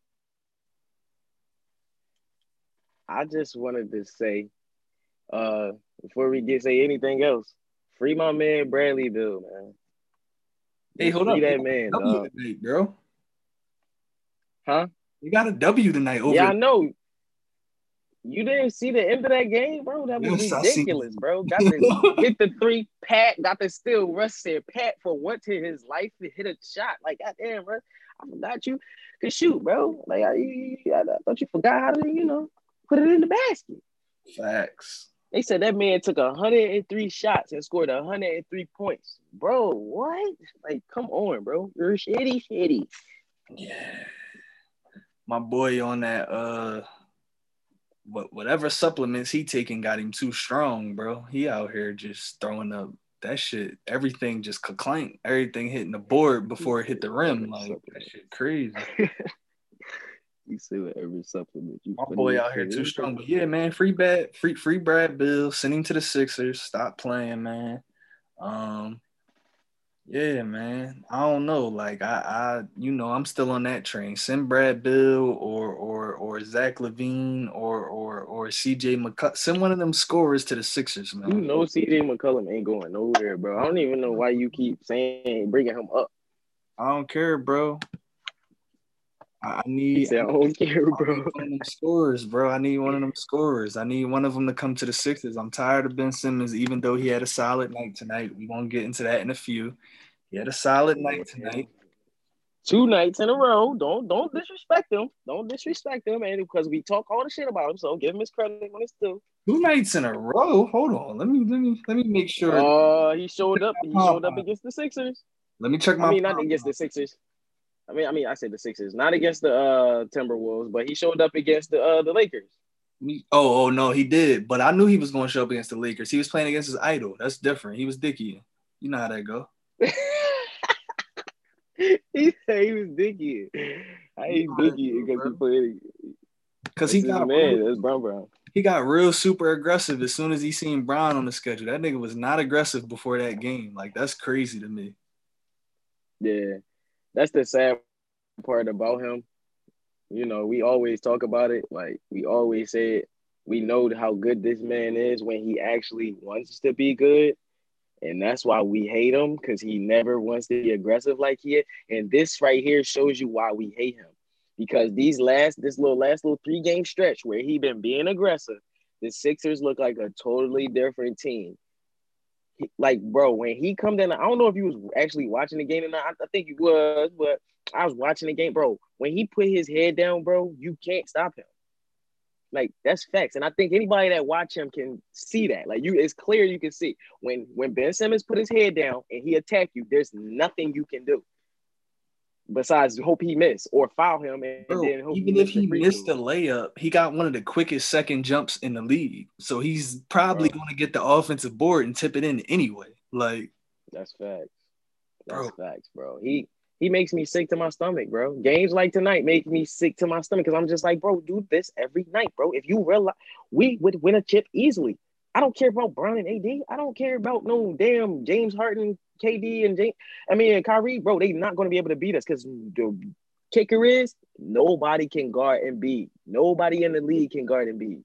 I just wanted to say, before we say anything else, free my man Bradley Beal, man. Hey, hold up. That man, dog. Tonight, bro. Huh? You got a W tonight over. Yeah, I know. You didn't see the end of that game, bro? That was ridiculous, bro. Got to hit the 3, Pat got to steal. Russ said Pat for what to his life to hit a shot. Like, goddamn, bro. I forgot you could shoot, bro. Like I thought you forgot how to, put it in the basket. Facts. They said that man took 103 shots and scored 103 points. Bro, what? Like, come on, bro. You're shitty. Yeah. My boy on that whatever supplements he taking got him too strong, bro. He out here just throwing up that shit. Everything just clank. Everything hitting the board before it hit the rim. Like that shit crazy. You say with every supplement. You My funny boy as out here shit. too strong. But yeah, man, free Brad Bill. Send him to the Sixers. Stop playing, man. Yeah, man. I don't know. Like I'm still on that train. Send Brad Bill or Zach LaVine or CJ McCollum. Send one of them scorers to the Sixers, You man. know CJ McCollum ain't going nowhere, bro. I don't even know why you keep bringing him up. I don't care, bro. I He need said, I don't care, I bro. need one of them scorers, bro. I need one of them scorers. I need one of them to come to the Sixers. I'm tired of Ben Simmons, even though he had a solid night tonight. We won't get into that in a few. He had a solid night tonight. 2 nights in a row. Don't disrespect him. Don't disrespect him, and because we talk all the shit about him, so give him his credit when it's due. 2 nights in a row. Hold on. Let me make sure. He showed up. He showed up against the Sixers. Let me check I my. mean, not against the Sixers. I said the Sixers, not against the Timberwolves, but he showed up against the Lakers. Oh no, he did. But I knew he was going to show up against the Lakers. He was playing against his idol. That's different. He was Dickie. You know how that go. He said he was Dickie. I ain't Dickie because he played. Because That's his man. That's Brown. He got real super aggressive as soon as he seen Brown on the schedule. That nigga was not aggressive before that game. Like, that's crazy to me. Yeah, that's the sad part about him. We always talk about it. Like, we always say it. We know how good this man is when he actually wants to be good. And that's why we hate him, because he never wants to be aggressive like he is. And this right here shows you why we hate him. Because this last little 3-game stretch where he been being aggressive, the Sixers look like a totally different team. Like, bro, when he come down, I don't know if you was actually watching the game or not. I think he was, but I was watching the game, bro. When he put his head down, bro, you can't stop him. Like, that's facts. And I think anybody that watch him can see that. Like, it's clear you can see. When Ben Simmons put his head down and he attack you, there's nothing you can do besides hope he miss or foul him and Bro, then hope even if he missed throw. the layup, he got one of the quickest second jumps in the league. So he's probably going to get the offensive board and tip it in anyway. Like, that's facts. bro. That's facts, bro. He makes me sick to my stomach, bro. Games like tonight make me sick to my stomach because I'm just like, bro, do this every night, bro. If you realize we would win a chip easily. I don't care about Brown and AD. I don't care about no damn James Harden, KD, and Kyrie, bro. They not going to be able to beat us because the kicker is nobody can guard Embiid. Nobody in the league can guard Embiid.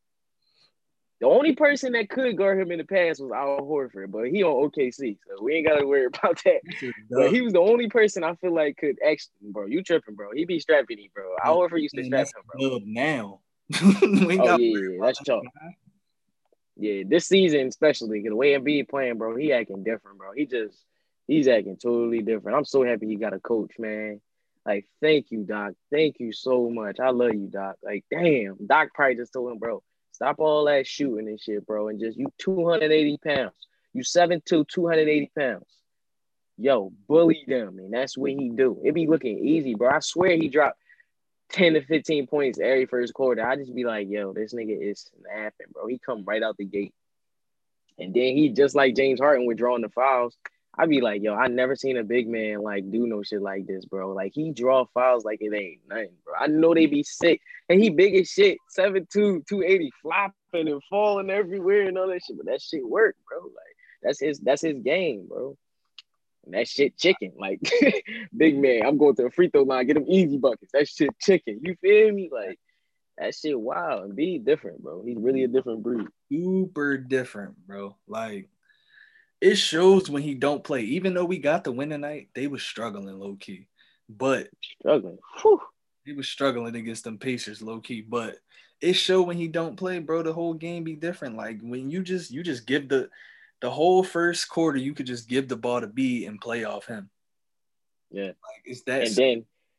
The only person that could guard him in the past was Al Horford, but he on OKC, so we ain't got to worry about that. But he was the only person I feel like could actually, bro, you tripping, bro. He be strapping you, bro. Al Horford used to strap him, bro. Now. That's tough. Yeah, this season especially, because the way Embiid playing, bro, he acting different, bro. He's acting totally different. I'm so happy he got a coach, man. Like, thank you, Doc. Thank you so much. I love you, Doc. Like, damn. Doc probably just told him, bro, stop all that shooting and shit, bro. And just, you 280 pounds. You 7'2", 280 pounds. Yo, bully them. And that's what he do. It be looking easy, bro. I swear he dropped 10 to 15 points every first quarter. I just be like, yo, this nigga is snapping, bro. He come right out the gate. And then he, just like James Harden, withdrawing the fouls. I'd be like, yo, I never seen a big man like do no shit like this, bro. Like, he draw fouls like it ain't nothing, bro. I know they be sick. And he big as shit, 7'2", 280, flopping and falling everywhere and all that shit. But that shit work, bro. Like, that's his game, bro. And that shit chicken. Like, big man, I'm going to the free throw line, get him easy buckets. That shit chicken. You feel me? Like, that shit wild. And be different, bro. He's really a different breed. Super different, bro. Like, it shows when he don't play. Even though we got the win tonight, they was struggling low key. But struggling. Whew. He was struggling against them Pacers low key. But it showed when he don't play, bro, the whole game be different. Like, when you just give the whole first quarter, you could just give the ball to B and play off him. Yeah. Like, it's that. And then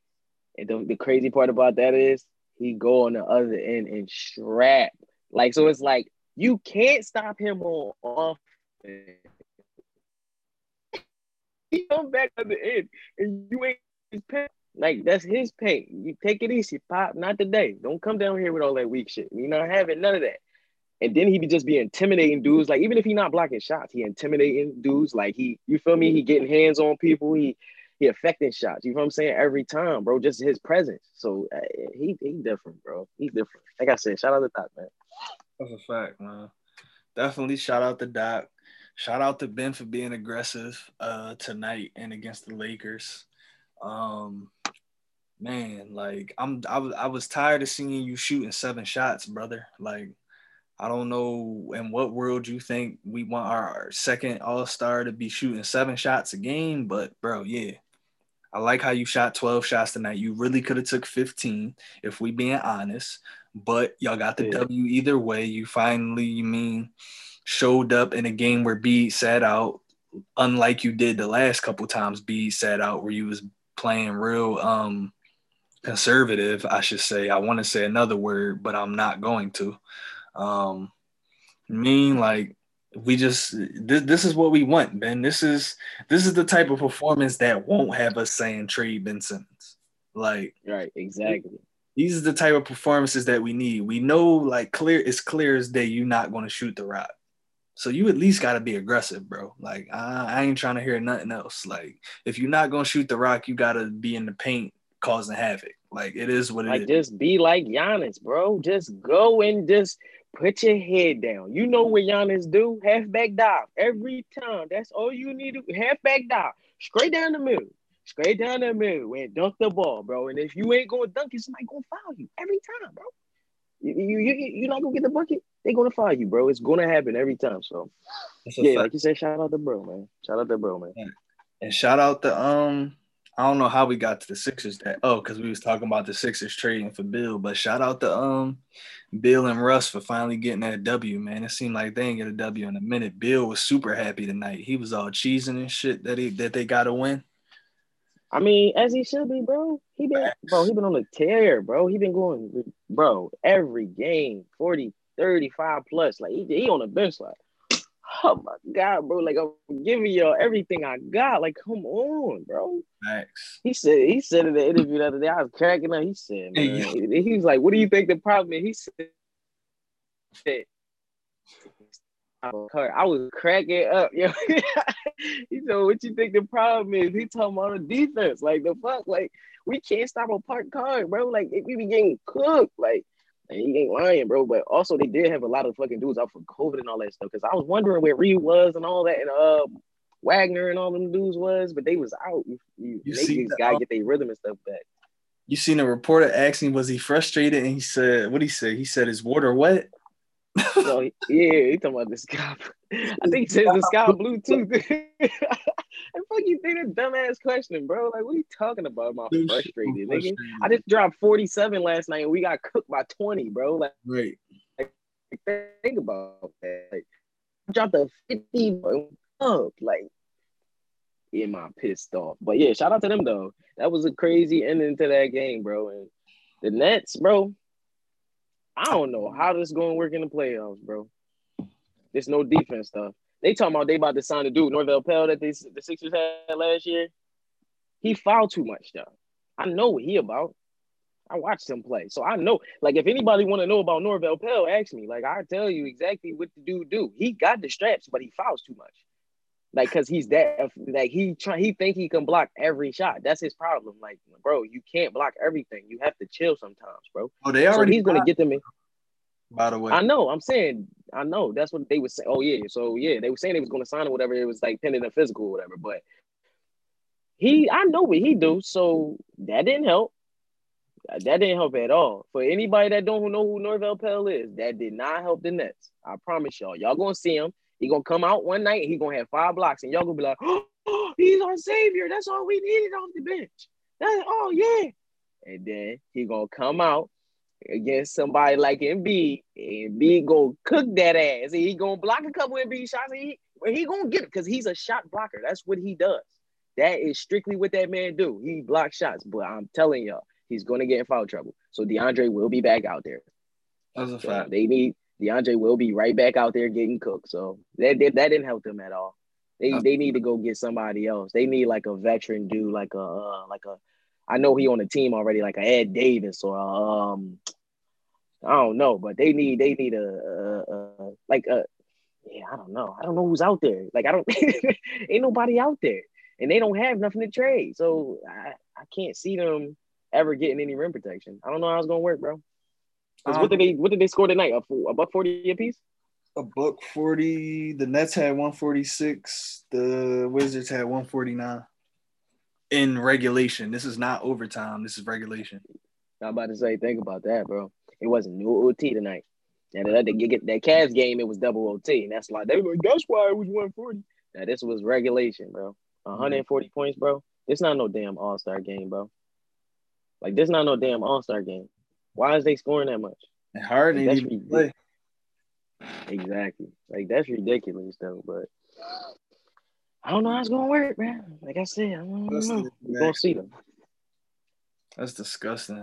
And the crazy part about that is he go on the other end and strap. Like, so it's like you can't stop him on offense. He come back on the end and you ain't his paint. Like, that's his paint. You take it easy, Pop. Not today. Don't come down here with all that weak shit. We not having none of that. And then he be just be intimidating dudes. Like, even if he not blocking shots, he intimidating dudes. Like, you feel me? He getting hands on people. He affecting shots. You know what I'm saying? Every time, bro. Just his presence. So he different, bro. He's different. Like I said, shout out to Doc, man. That's a fact, man. Definitely shout out to Doc. Shout out to Ben for being aggressive tonight and against the Lakers. Man, like I was tired of seeing you shooting 7 shots, brother. Like, I don't know in what world you think we want our second All-Star to be shooting 7 shots a game, but bro, yeah. I like how you shot 12 shots tonight. You really could have took 15 if we being honest, but y'all got the W either way. You finally, showed up in a game where B sat out, unlike you did the last couple times B sat out, where you was playing real conservative, I should say. I want to say another word, but I'm not going to. Like, we just this is what we want, Ben. This is the type of performance that won't have us saying trade Ben Simmons. Like, right, exactly. These are the type of performances that we need. We know, like, it's clear as day you're not going to shoot the rock. So you at least got to be aggressive, bro. Like, I ain't trying to hear nothing else. Like, if you're not going to shoot the rock, you got to be in the paint causing havoc. Like, it is what it is. Like, just be like Giannis, bro. Just go and just put your head down. You know what Giannis do? Halfback dive every time. That's all you need to halfback dive. Straight down the middle. Straight down the middle and dunk the ball, bro. And if you ain't going to dunk it, somebody going to foul you every time, bro. You're not going to get the bucket. They're going to foul you, bro. It's going to happen every time. So, yeah, like you said, shout out to bro, man. Shout out to bro, man. And shout out to, I don't know how we got to the Sixers because we was talking about the Sixers trading for Bill, but shout out to Bill and Russ for finally getting that W, man. It seemed like they didn't get a W in a minute. Bill was super happy tonight. He was all cheesing and shit that they got to win. I mean, as he should be, bro. He been on a tear, bro. He been going, bro, every game, 40, 35 plus. Like, he on the bench, like, oh my God, bro. Like, I'm giving y'all everything I got. Like, come on, bro. Thanks. He said in the interview the other day, I was cracking up. He said, man, he was like, what do you think the problem is? He said, I was cracking up, yo. He said, what you think the problem is? He talking about the defense. Like, the fuck? Like, we can't stop a park car, bro. Like, we be getting cooked. Like, he ain't lying, bro. But also, they did have a lot of fucking dudes out for COVID and all that stuff. Because I was wondering where Reed was and all that. And Wagner and all them dudes was. But they was out. They just got to get their rhythm and stuff back. You seen a reporter asking, was he frustrated? And he said, what he said? He said, is water wet? So, yeah, he talking about the sky. I think he says the sky blue too. And fuck you think that dumbass question, bro? Like, what are you talking about? I'm frustrated, nigga. I just dropped 47 last night and we got cooked by 20, bro. Like, right. Like, think about that. Like, I dropped a 50 up. Like, am I pissed off? But yeah, shout out to them though. That was a crazy ending to that game, bro. And the Nets, bro. I don't know how this is going to work in the playoffs, bro. There's no defense stuff. They talking about they about to sign the dude, Norvel Pelle, that the Sixers had last year. He fouled too much, though. I know what he about. I watched him play. So I know. Like, if anybody want to know about Norvel Pelle, ask me. Like, I tell you exactly what the dude do. He got the straps, but he fouls too much. Like, because he's that, like, he think he can block every shot. That's his problem. Like, bro, you can't block everything. You have to chill sometimes, bro. Oh, they already. So he's going to get them in. By the way. I know. I'm saying, I know. That's what they were saying. Oh, yeah. So, yeah, they were saying they was going to sign or whatever. It was, like, pending a physical or whatever. But I know what he do. So that didn't help. That didn't help at all. For anybody that don't know who Norvel Pelle is, that did not help the Nets. I promise y'all. Y'all going to see him. He gonna come out one night and he gonna have 5 blocks and y'all gonna be like, oh, he's our savior. That's all we needed off the bench. Yeah. And then he gonna come out against somebody like Embiid, and Embiid gonna cook that ass. And he gonna block a couple Embiid shots. And he gonna get it because he's a shot blocker. That's what he does. That is strictly what that man do. He blocks shots. But I'm telling y'all, he's going to get in foul trouble. So DeAndre will be back out there. That's a So fact. DeAndre will be right back out there getting cooked. So that didn't help them at all. They need to go get somebody else. They need like a veteran dude, like a I know he on the team already, like a Ed Davis or I don't know, but they need I don't know. I don't know who's out there. Like I don't ain't nobody out there. And they don't have nothing to trade. So I can't see them ever getting any rim protection. I don't know how it's gonna work, bro. Because what did they score tonight? A buck 40 apiece? A buck 40. The Nets had 146. The Wizards had 149 in regulation. This is not overtime. This is regulation. I'm about to say, think about that, bro. It wasn't no OT tonight. And that Cavs game, it was double OT. And that's why it was 140. Now this was regulation, bro. 140 points, bro. This not no damn All-Star game, bro. Like, this not no damn All-Star game. Why is they scoring that much? And Harden that's even play. Exactly. Like, that's ridiculous, though. But I don't know how it's going to work, man. Like I said, I don't know. We're going to see them. That's disgusting.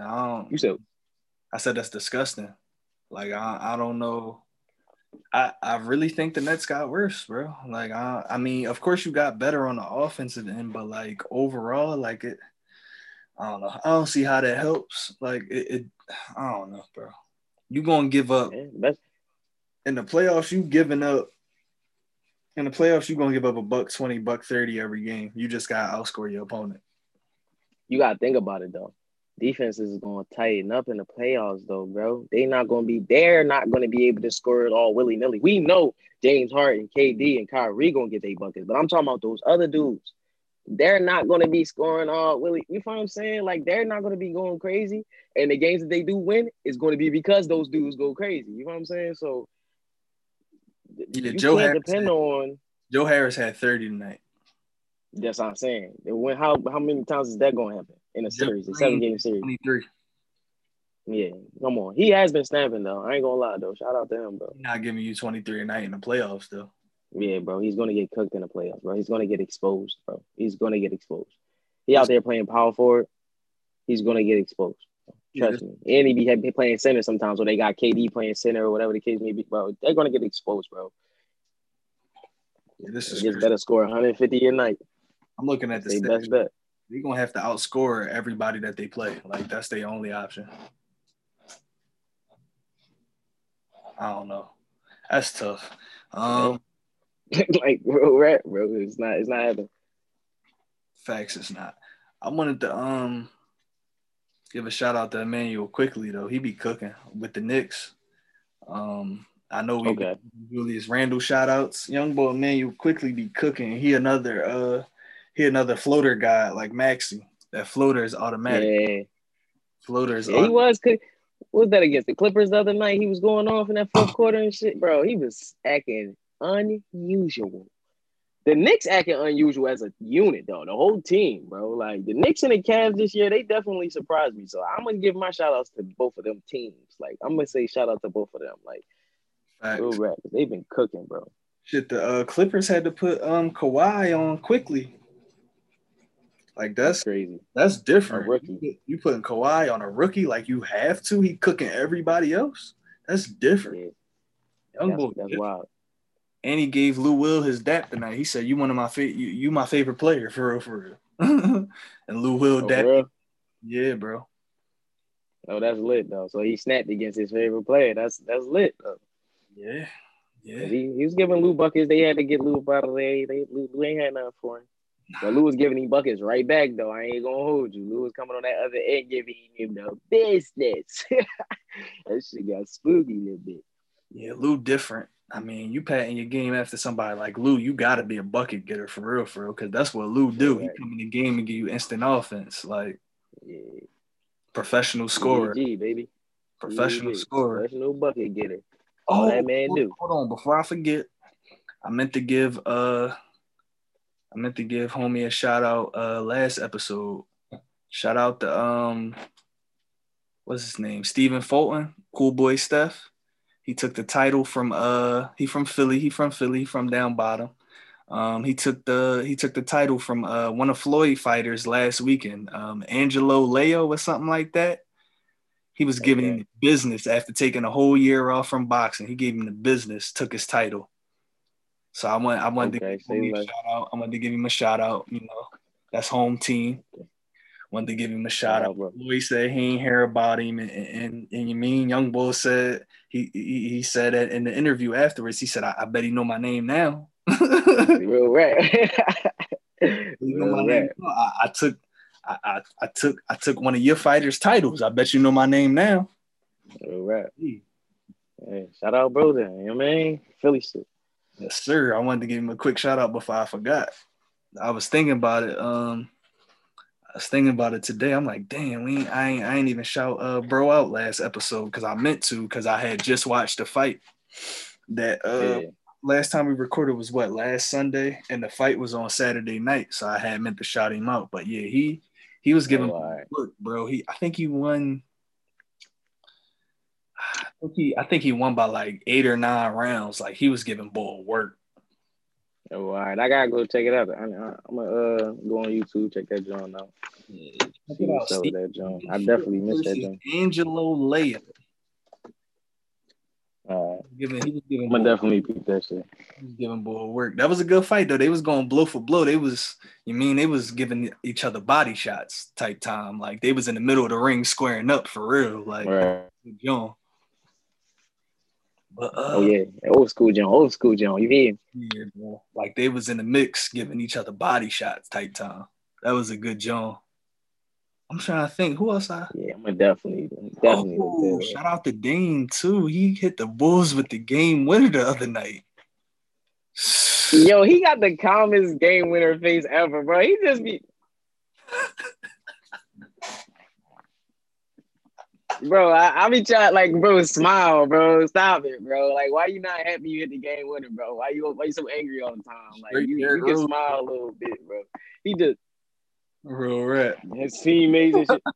I said that's disgusting. Like, I don't know. I really think the Nets got worse, bro. Like, I mean, of course you got better on the offensive end, but like overall, like I don't know. I don't see how that helps. Like I don't know, bro. You gonna give up in the playoffs? You giving up in the playoffs? You gonna give up a buck 20, buck 30 every game? You just gotta outscore your opponent. You gotta think about it though. Defense is going to tighten up in the playoffs, though, bro. They're not going to be able to score it all willy-nilly. We know James Harden, KD, and Kyrie going to get their buckets, but I'm talking about those other dudes. They're not going to be scoring all willy. You know what I'm saying? Like, they're not going to be going crazy, and the games that they do win is going to be because those dudes go crazy. You know what I'm saying? So, yeah, you can't depend on. Joe Harris had 30 tonight. That's what I'm saying. How many times is that going to happen in a series, a 7-game series? 23. Yeah, come on. He has been snapping, though. I ain't going to lie, though. Shout out to him, bro. He's not giving you 23 a night in the playoffs, though. Yeah, bro. He's going to get cooked in the playoffs, bro. He's going to get exposed, bro. He's going to get exposed. He out there playing power forward. He's going to get exposed. Trust me. And he be playing center sometimes, or they got KD playing center or whatever the case may be, bro. They're going to get exposed, bro. Yeah, this is just better score 150 a night. I'm looking at the best bet. They're going to have to outscore everybody that they play. Like, that's their only option. I don't know. That's tough. Like, bro, it's not happening. Facts, it's not. I wanted to give a shout out to Emmanuel quickly, though. He be cooking with the Knicks. I know we Julius Randle shout outs. Young boy Emmanuel quickly be cooking. He another floater guy like Maxey. That floater is automatic. Yeah. Floater is automatic. He was good. What was that against the Clippers the other night? He was going off in that fourth quarter and shit, bro. He was acting unusual. The Knicks acting unusual as a unit, though. The whole team, bro. Like, the Knicks and the Cavs this year, they definitely surprised me. So I'm going to give my shout-outs to both of them teams. Like, I'm going to say shout-out to both of them. Like, real rap. They've been cooking, bro. Shit, the Clippers had to put Kawhi on quickly. Like, that's crazy. That's different. A rookie. You putting Kawhi on a rookie like you have to? He cooking everybody else? That's different. Yeah. That's wild. And he gave Lou Will his dap tonight. He said, "You one of my you my favorite player for real." And Lou Will dap. Yeah, bro. Oh, that's lit though. So he snapped against his favorite player. That's lit though. Yeah. He was giving Lou buckets. They had to get Lou out of there. Lou ain't had nothing for him. But Lou was giving him buckets right back though. I ain't gonna hold you. Lou was coming on that other end giving him the business. That shit got spooky a little bit. Yeah, Lou different. I mean, you patting your game after somebody like Lou, you got to be a bucket getter for real, because that's what Lou do. He come in the game and give you instant offense, like professional scorer. PG, baby. Professional scorer. Professional bucket getter. All that man do. Hold on, before I forget, I meant to give homie a shout out last episode. Shout out to what's his name? Stephen Fulton, Cool Boy Steph. He took the title from he from Philly, from down bottom. He took the title from one of Floyd fighters last weekend, Angelo Leo or something like that. He was giving him Okay. the business after taking a whole year off from boxing. He gave him the business, took his title. So I wanted to Okay. give Say him a less. shout out. I wanted to give him a shout out. You know, that's home team. Wanted to give him a Shout shout out. out, bro. Lloyd said he ain't hear about him, and you mean Young Bull said he said that in the interview afterwards. He said, I bet he know my name now. Real rap. You know Real my name. rap. I took one of your fighters' titles. I bet you know my name now. Real rap. Hey, shout out, bro. Then, you know what I mean? Philly shit. Yes, sir. I wanted to give him a quick shout out before I forgot. I was thinking about it. I was thinking about it today. I'm like, damn, I ain't even shout bro out last episode because I meant to because I had just watched the fight. That Yeah. last time we recorded was what, last Sunday, and the fight was on Saturday night, so I had meant to shout him out. But yeah, he was giving Oh, all right. work, bro. I think he won. I think he won by like 8 or 9 rounds. Like he was giving Bull work. Oh, all right. I gotta go check it out. I'm gonna go on YouTube, check that joint out. Yeah, check See it out. what's up with Steve that joint. I definitely missed that versus joint. Angelo Lea. All right. He was giving I'm gonna Bull. definitely peep that shit. He was giving Bull work. That was a good fight though. They was going blow for blow. They was giving each other body shots type time. Like they was in the middle of the ring squaring up for real. Like Right. John. But Oh yeah, old school joint. Old school joint. You hear? yeah, bro. Like they was in the mix giving each other body shots type time. That was a good John. I'm trying to think who else Yeah, I'm gonna definitely look Oh, that up. shout out to Dame too. He hit the Bulls with the game winner the other night. Yo, he got the calmest game winner face ever, bro. He just be, bro. I be trying like, bro, smile, bro. Stop it, bro. Like, why you not happy you hit the game winner, bro? Why you so angry all the time? Like, Straight you Derrick can Rose. smile a little bit, bro. He just Real rap. his teammates and shit.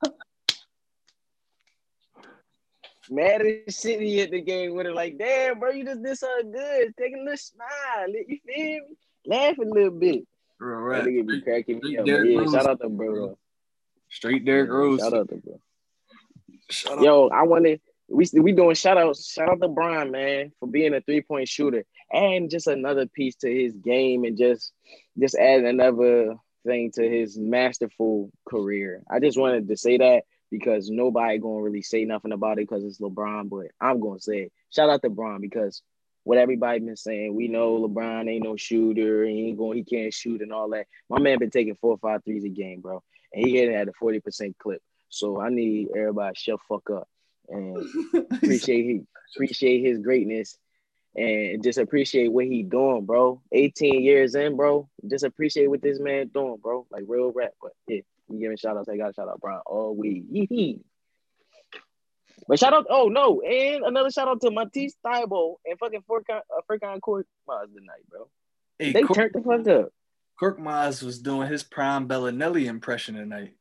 Mad as shit, he hit the game winner. Like, damn, bro, you just did something good. Take a little smile. You feel me? Laugh a little bit. Real That rap. nigga be cracking me Straight up. But Derrick yeah, Rose. shout out to bro. Though. Straight Derrick Yeah, Rose. shout out to bro. Shout out. Yo, I want to. We doing shout outs. Shout out to Brian, man, for being a 3-point shooter and just another piece to his game and just add another thing to his masterful career. I just wanted to say that because nobody gonna really say nothing about it because it's LeBron, but I'm gonna say it. Shout out to Brian because what everybody been saying, we know LeBron ain't no shooter, he can't shoot and all that. My man been taking 4 or 5 threes a game, bro, and he hitting at a 40% clip. So I need everybody to shut fuck up and appreciate his greatness and just appreciate what he doing, bro. 18 years in, bro. Just appreciate what this man doing, bro. Like real rap. But yeah, you giving shout outs. I got to shout out Brian all week. But shout out, oh no, and another shout out to Matisse Thybulle and fucking Furkan Korkmaz tonight, bro. Hey, They turned the fuck up. Korkmaz was doing his prime Bellinelli impression tonight.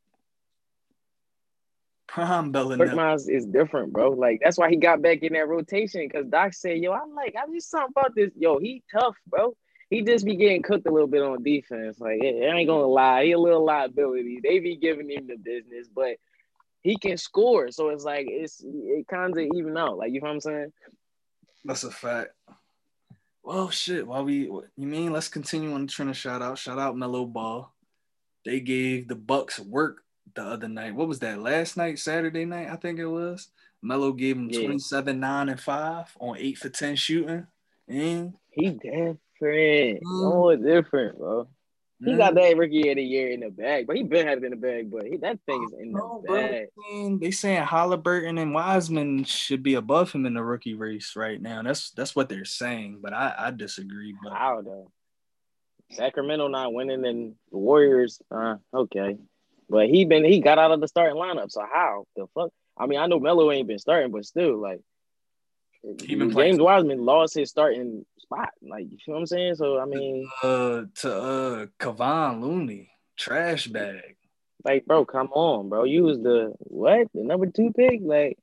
Prime Bellinelli. Korkmaz is different, bro. Like that's why he got back in that rotation because Doc said, "Yo, I'm just something about this. Yo, he tough, bro. He just be getting cooked a little bit on defense. Like, I ain't gonna lie, he a little liability. They be giving him the business, but he can score. So it's like it kind of even out. Like you know what I'm saying? That's a fact. Well, shit. Let's continue on the trend of shout out. Shout out Melo Ball. They gave the Bucks work the other night. What was that? Last night, Saturday night, I think it was. Melo gave him 27, 9, and 5 on 8 for 10 shooting. And he different. Oh, different, bro. He got that rookie of the year in the bag, but he been had it in the bag. But that thing is in the bag. Bro, they saying Halliburton and Wiseman should be above him in the rookie race right now. That's what they're saying, but I disagree. But I don't know. Sacramento not winning and the Warriors, okay. But he got out of the starting lineup. So how the fuck? I mean, I know Melo ain't been starting, but still, like James Wiseman lost his starting spot. Like, you know what I'm saying? So I mean, to Kevon Looney, trash bag. Like, bro, come on, bro. You was the number 2 pick? Like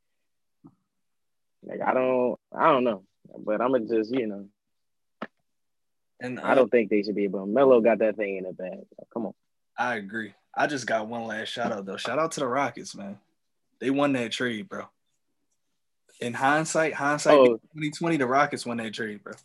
I don't know. But I'ma just, And I don't think they should be, but Melo got that thing in the bag. So come on. I agree. I just got one last shout out though. Shout out to the Rockets, man. They won that trade, bro. In hindsight, Oh, 2020, the Rockets won that trade, bro.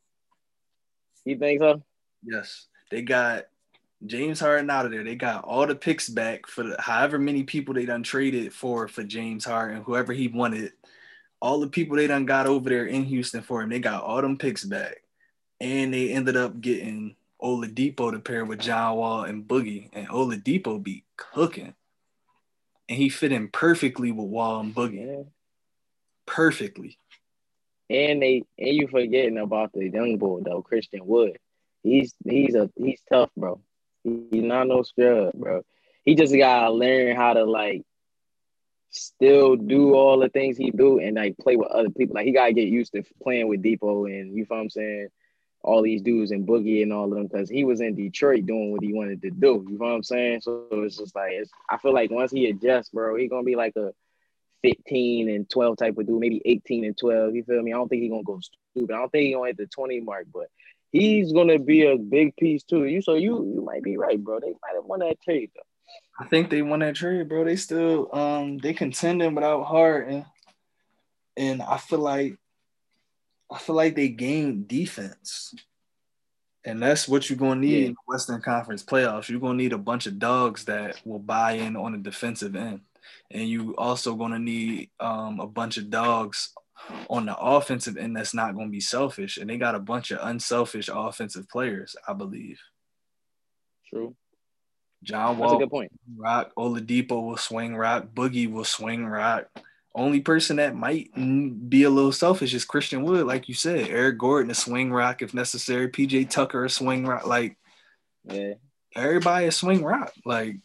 you think so? Yes. They got James Harden out of there. They got all the picks back for however many people they done traded for James Harden, whoever he wanted. All the people they done got over there in Houston for him, they got all them picks back. And they ended up getting Oladipo to pair with John Wall and Boogie. And Oladipo be cooking. And he fit in perfectly with Wall and Boogie. Yeah. Perfectly. And you forgetting about the young boy though, Christian Wood. He's tough, bro. He's not no scrub, bro. He just gotta learn how to like still do all the things he do and like play with other people. Like he gotta get used to playing with Depot and you feel what I'm saying? All these dudes and Boogie and all of them because he was in Detroit doing what he wanted to do. You know what I'm saying? So it's just like I feel like once he adjusts, bro, he's gonna be like a 15 and 12 type of dude, maybe 18 and 12. You feel me? I don't think he's gonna go stupid. I don't think he's gonna hit the 20 mark, but he's gonna be a big piece too. You might be right, bro. They might have won that trade though. I think they won that trade, bro. They still they contending without Harden. And I feel like they gained defense. And that's what you're gonna need in the Western Conference playoffs. You're gonna need a bunch of dogs that will buy in on the defensive end. And you also gonna need a bunch of dogs on the offensive end that's not gonna be selfish. And they got a bunch of unselfish offensive players, I believe. True. John Wall, that's a good point. Rock, Oladipo will swing rock, Boogie will swing rock. Only person that might be a little selfish is Christian Wood, like you said. Eric Gordon, a swing rock if necessary. PJ Tucker, a swing rock. Like, yeah, everybody a swing rock. Like,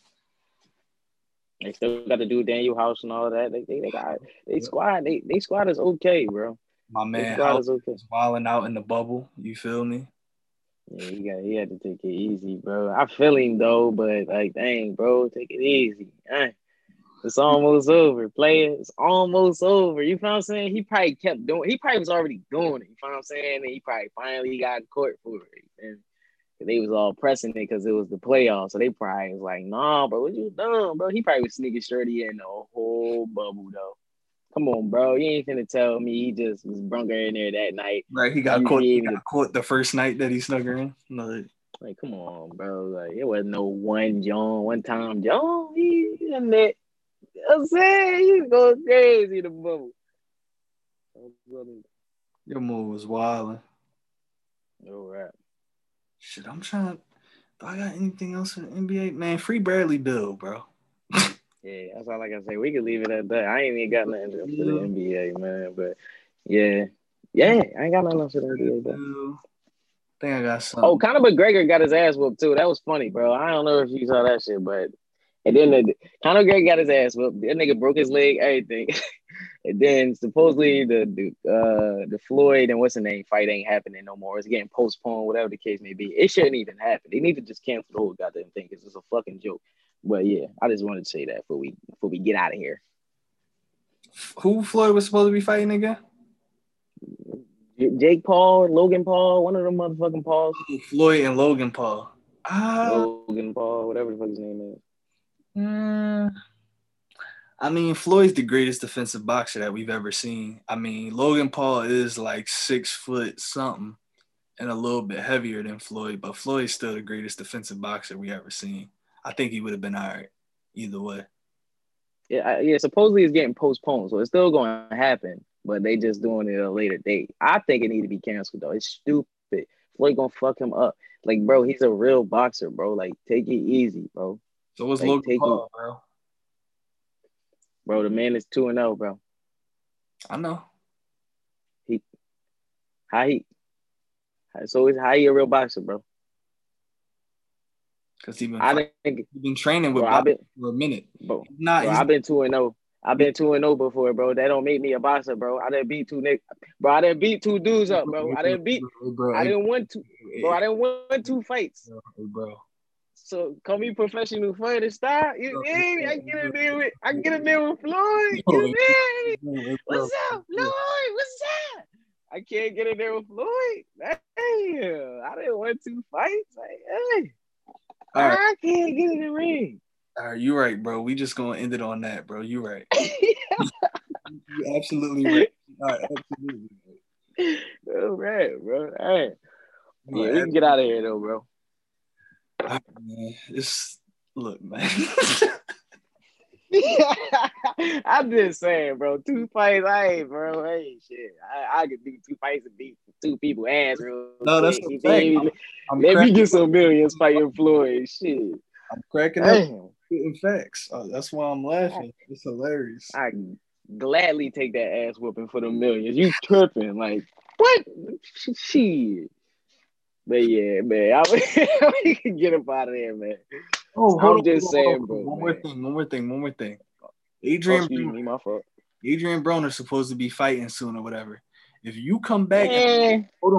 they still got to do Daniel House and all that. They got they squad. They squad is okay, bro. My man House is wilding out in the bubble. You feel me? Yeah, he had to take it easy, bro. I feel him though, but like, dang, bro, take it easy. It's almost over, player. It's almost over. You feel what I'm saying? He probably was already doing it. You feel what I'm saying? And he probably finally got caught for it. And they was all pressing it because it was the playoffs. So they probably was like, nah, bro, what you done, bro? He probably was sneaking shirty in the whole bubble, though. Come on, bro. You ain't finna tell me he just was brung her in there that night. Right, he got caught the first night that he snuck her in. No. Like, come on, bro. Like, it wasn't no one time John. He in that. I'm saying he's going crazy in the bubble. Your move was wilding. All right. Shit, I'm trying. Do I got anything else in the NBA? Man, free Bradley Beal, bro. Yeah, that's all I can say. We can leave it at that. I ain't even got nothing else for the NBA, man. But yeah, I ain't got nothing else for the NBA, bro. I think I got something. Oh, Conor McGregor got his ass whooped too. That was funny, bro. I don't know if you saw that shit, but and then Conor McGregor got his ass whooped. That nigga broke his leg, everything. And then supposedly the Floyd and what's the name fight ain't happening no more. It's getting postponed, whatever the case may be. It shouldn't even happen. They need to just cancel the whole goddamn thing because it's a fucking joke. But yeah, I just wanted to say that before we get out of here. Who Floyd was supposed to be fighting again? Jake Paul, Logan Paul, one of them motherfucking Pauls. Floyd and Logan Paul. Logan Paul, whatever the fuck his name is. I mean, Floyd's the greatest defensive boxer that we've ever seen. I mean, Logan Paul is like 6 foot something and a little bit heavier than Floyd, but Floyd's still the greatest defensive boxer we ever seen. I think he would have been all right either way. Yeah. Supposedly it's getting postponed, so it's still going to happen, but they just doing it at a later date. I think it need to be canceled though. It's stupid. Floyd gonna fuck him up. Like, bro, he's a real boxer, bro. Like, take it easy, bro. So what's Logan Paul, bro? Bro, the man is 2-0, bro. I know. How he a real boxer, bro? Because he's been training with for a minute. Bro, I've been 2-0. I've been 2-0 before, bro. That don't make me a boxer, bro. I didn't beat two niggas. Bro, I didn't beat two dudes up, bro. I didn't win two fights. Bro. So call me professional fighter style. You hear me? I get a deal with Floyd. You hear me? What's up, Floyd? What's up? I can't get in there with Floyd. Damn, I didn't want 2 fights. Like, hey, All right, I can't get in the ring. all right, you right, bro. We just gonna end it on that, bro. You right. You absolutely right. All right, absolutely right. All right, bro. All right. You Yeah, are we can get out of here though, bro. all right, man. It's look, man. I'm just saying, bro. 2 fights, hey, bro. Hey, shit. I could do 2 fights and beat 2 people ass real No, that's quick. a You fact. feel me? I'm Let me cracking get up. some millions fighting Floyd. Shit. I'm cracking up. Damn. Spitting facts. That's why I'm laughing. It's hilarious. I gladly take that ass whooping for the millions. You tripping? Like what? Shit. But yeah, man, we can get up out of there, man. Oh, hold I'm on, just hold on, saying, hold on. bro, One more man. thing. One more thing. One more thing. Oh, Adrian excuse Broner. me, my fault. Adrian Broner's supposed to be fighting soon or whatever. If you come back, Man. hold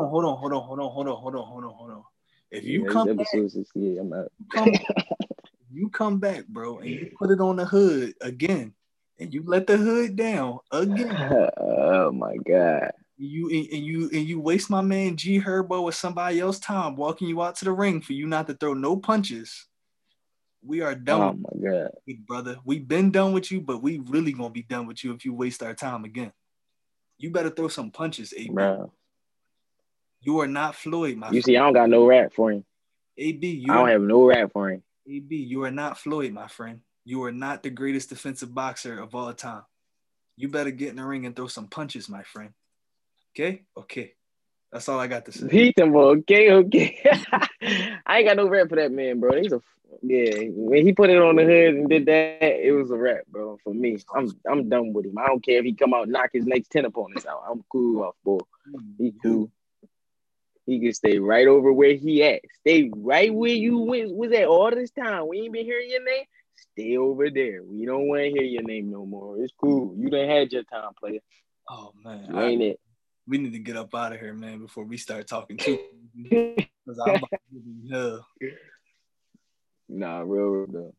on. If you Yeah, this come back, episode 68. I'm out. you come back, bro, and you put it on the hood again, and you let the hood down again. Oh my god. You waste my man G Herbo with somebody else's time walking you out to the ring for you not to throw no punches. We are done Oh with my god. you, brother. We've been done with you, but we really gonna be done with you if you waste our time again. You better throw some punches, AB. Bro. You are not Floyd, my You friend. see, I don't got no rap for him. AB, I don't have no rap for him. AB, you are not Floyd, my friend. You are not the greatest defensive boxer of all time. You better get in the ring and throw some punches, my friend. Okay? Okay. That's all I got to say. Beat them, okay. I ain't got no rap for that man, bro. When he put it on the hood and did that, it was a rap, bro. For me, I'm done with him. I don't care if he come out and knock his next 10 opponents out. I'm cool off, boy. He cool. He can stay right over where he at. Stay right where you was at all this time. We ain't been hearing your name. Stay over there. We don't want to hear your name no more. It's cool. You done had your time, player. Oh, man. You ain't it. We need to get up out of here, man, before we start talking too. Because I'm about to get in hell. Nah, real though.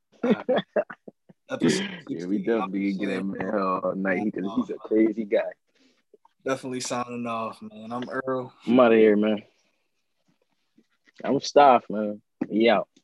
Yeah, we definitely get that man all night. He's a crazy guy. Definitely signing off, man. I'm Earl. I'm out of here, man. I'm Staff, man. He out.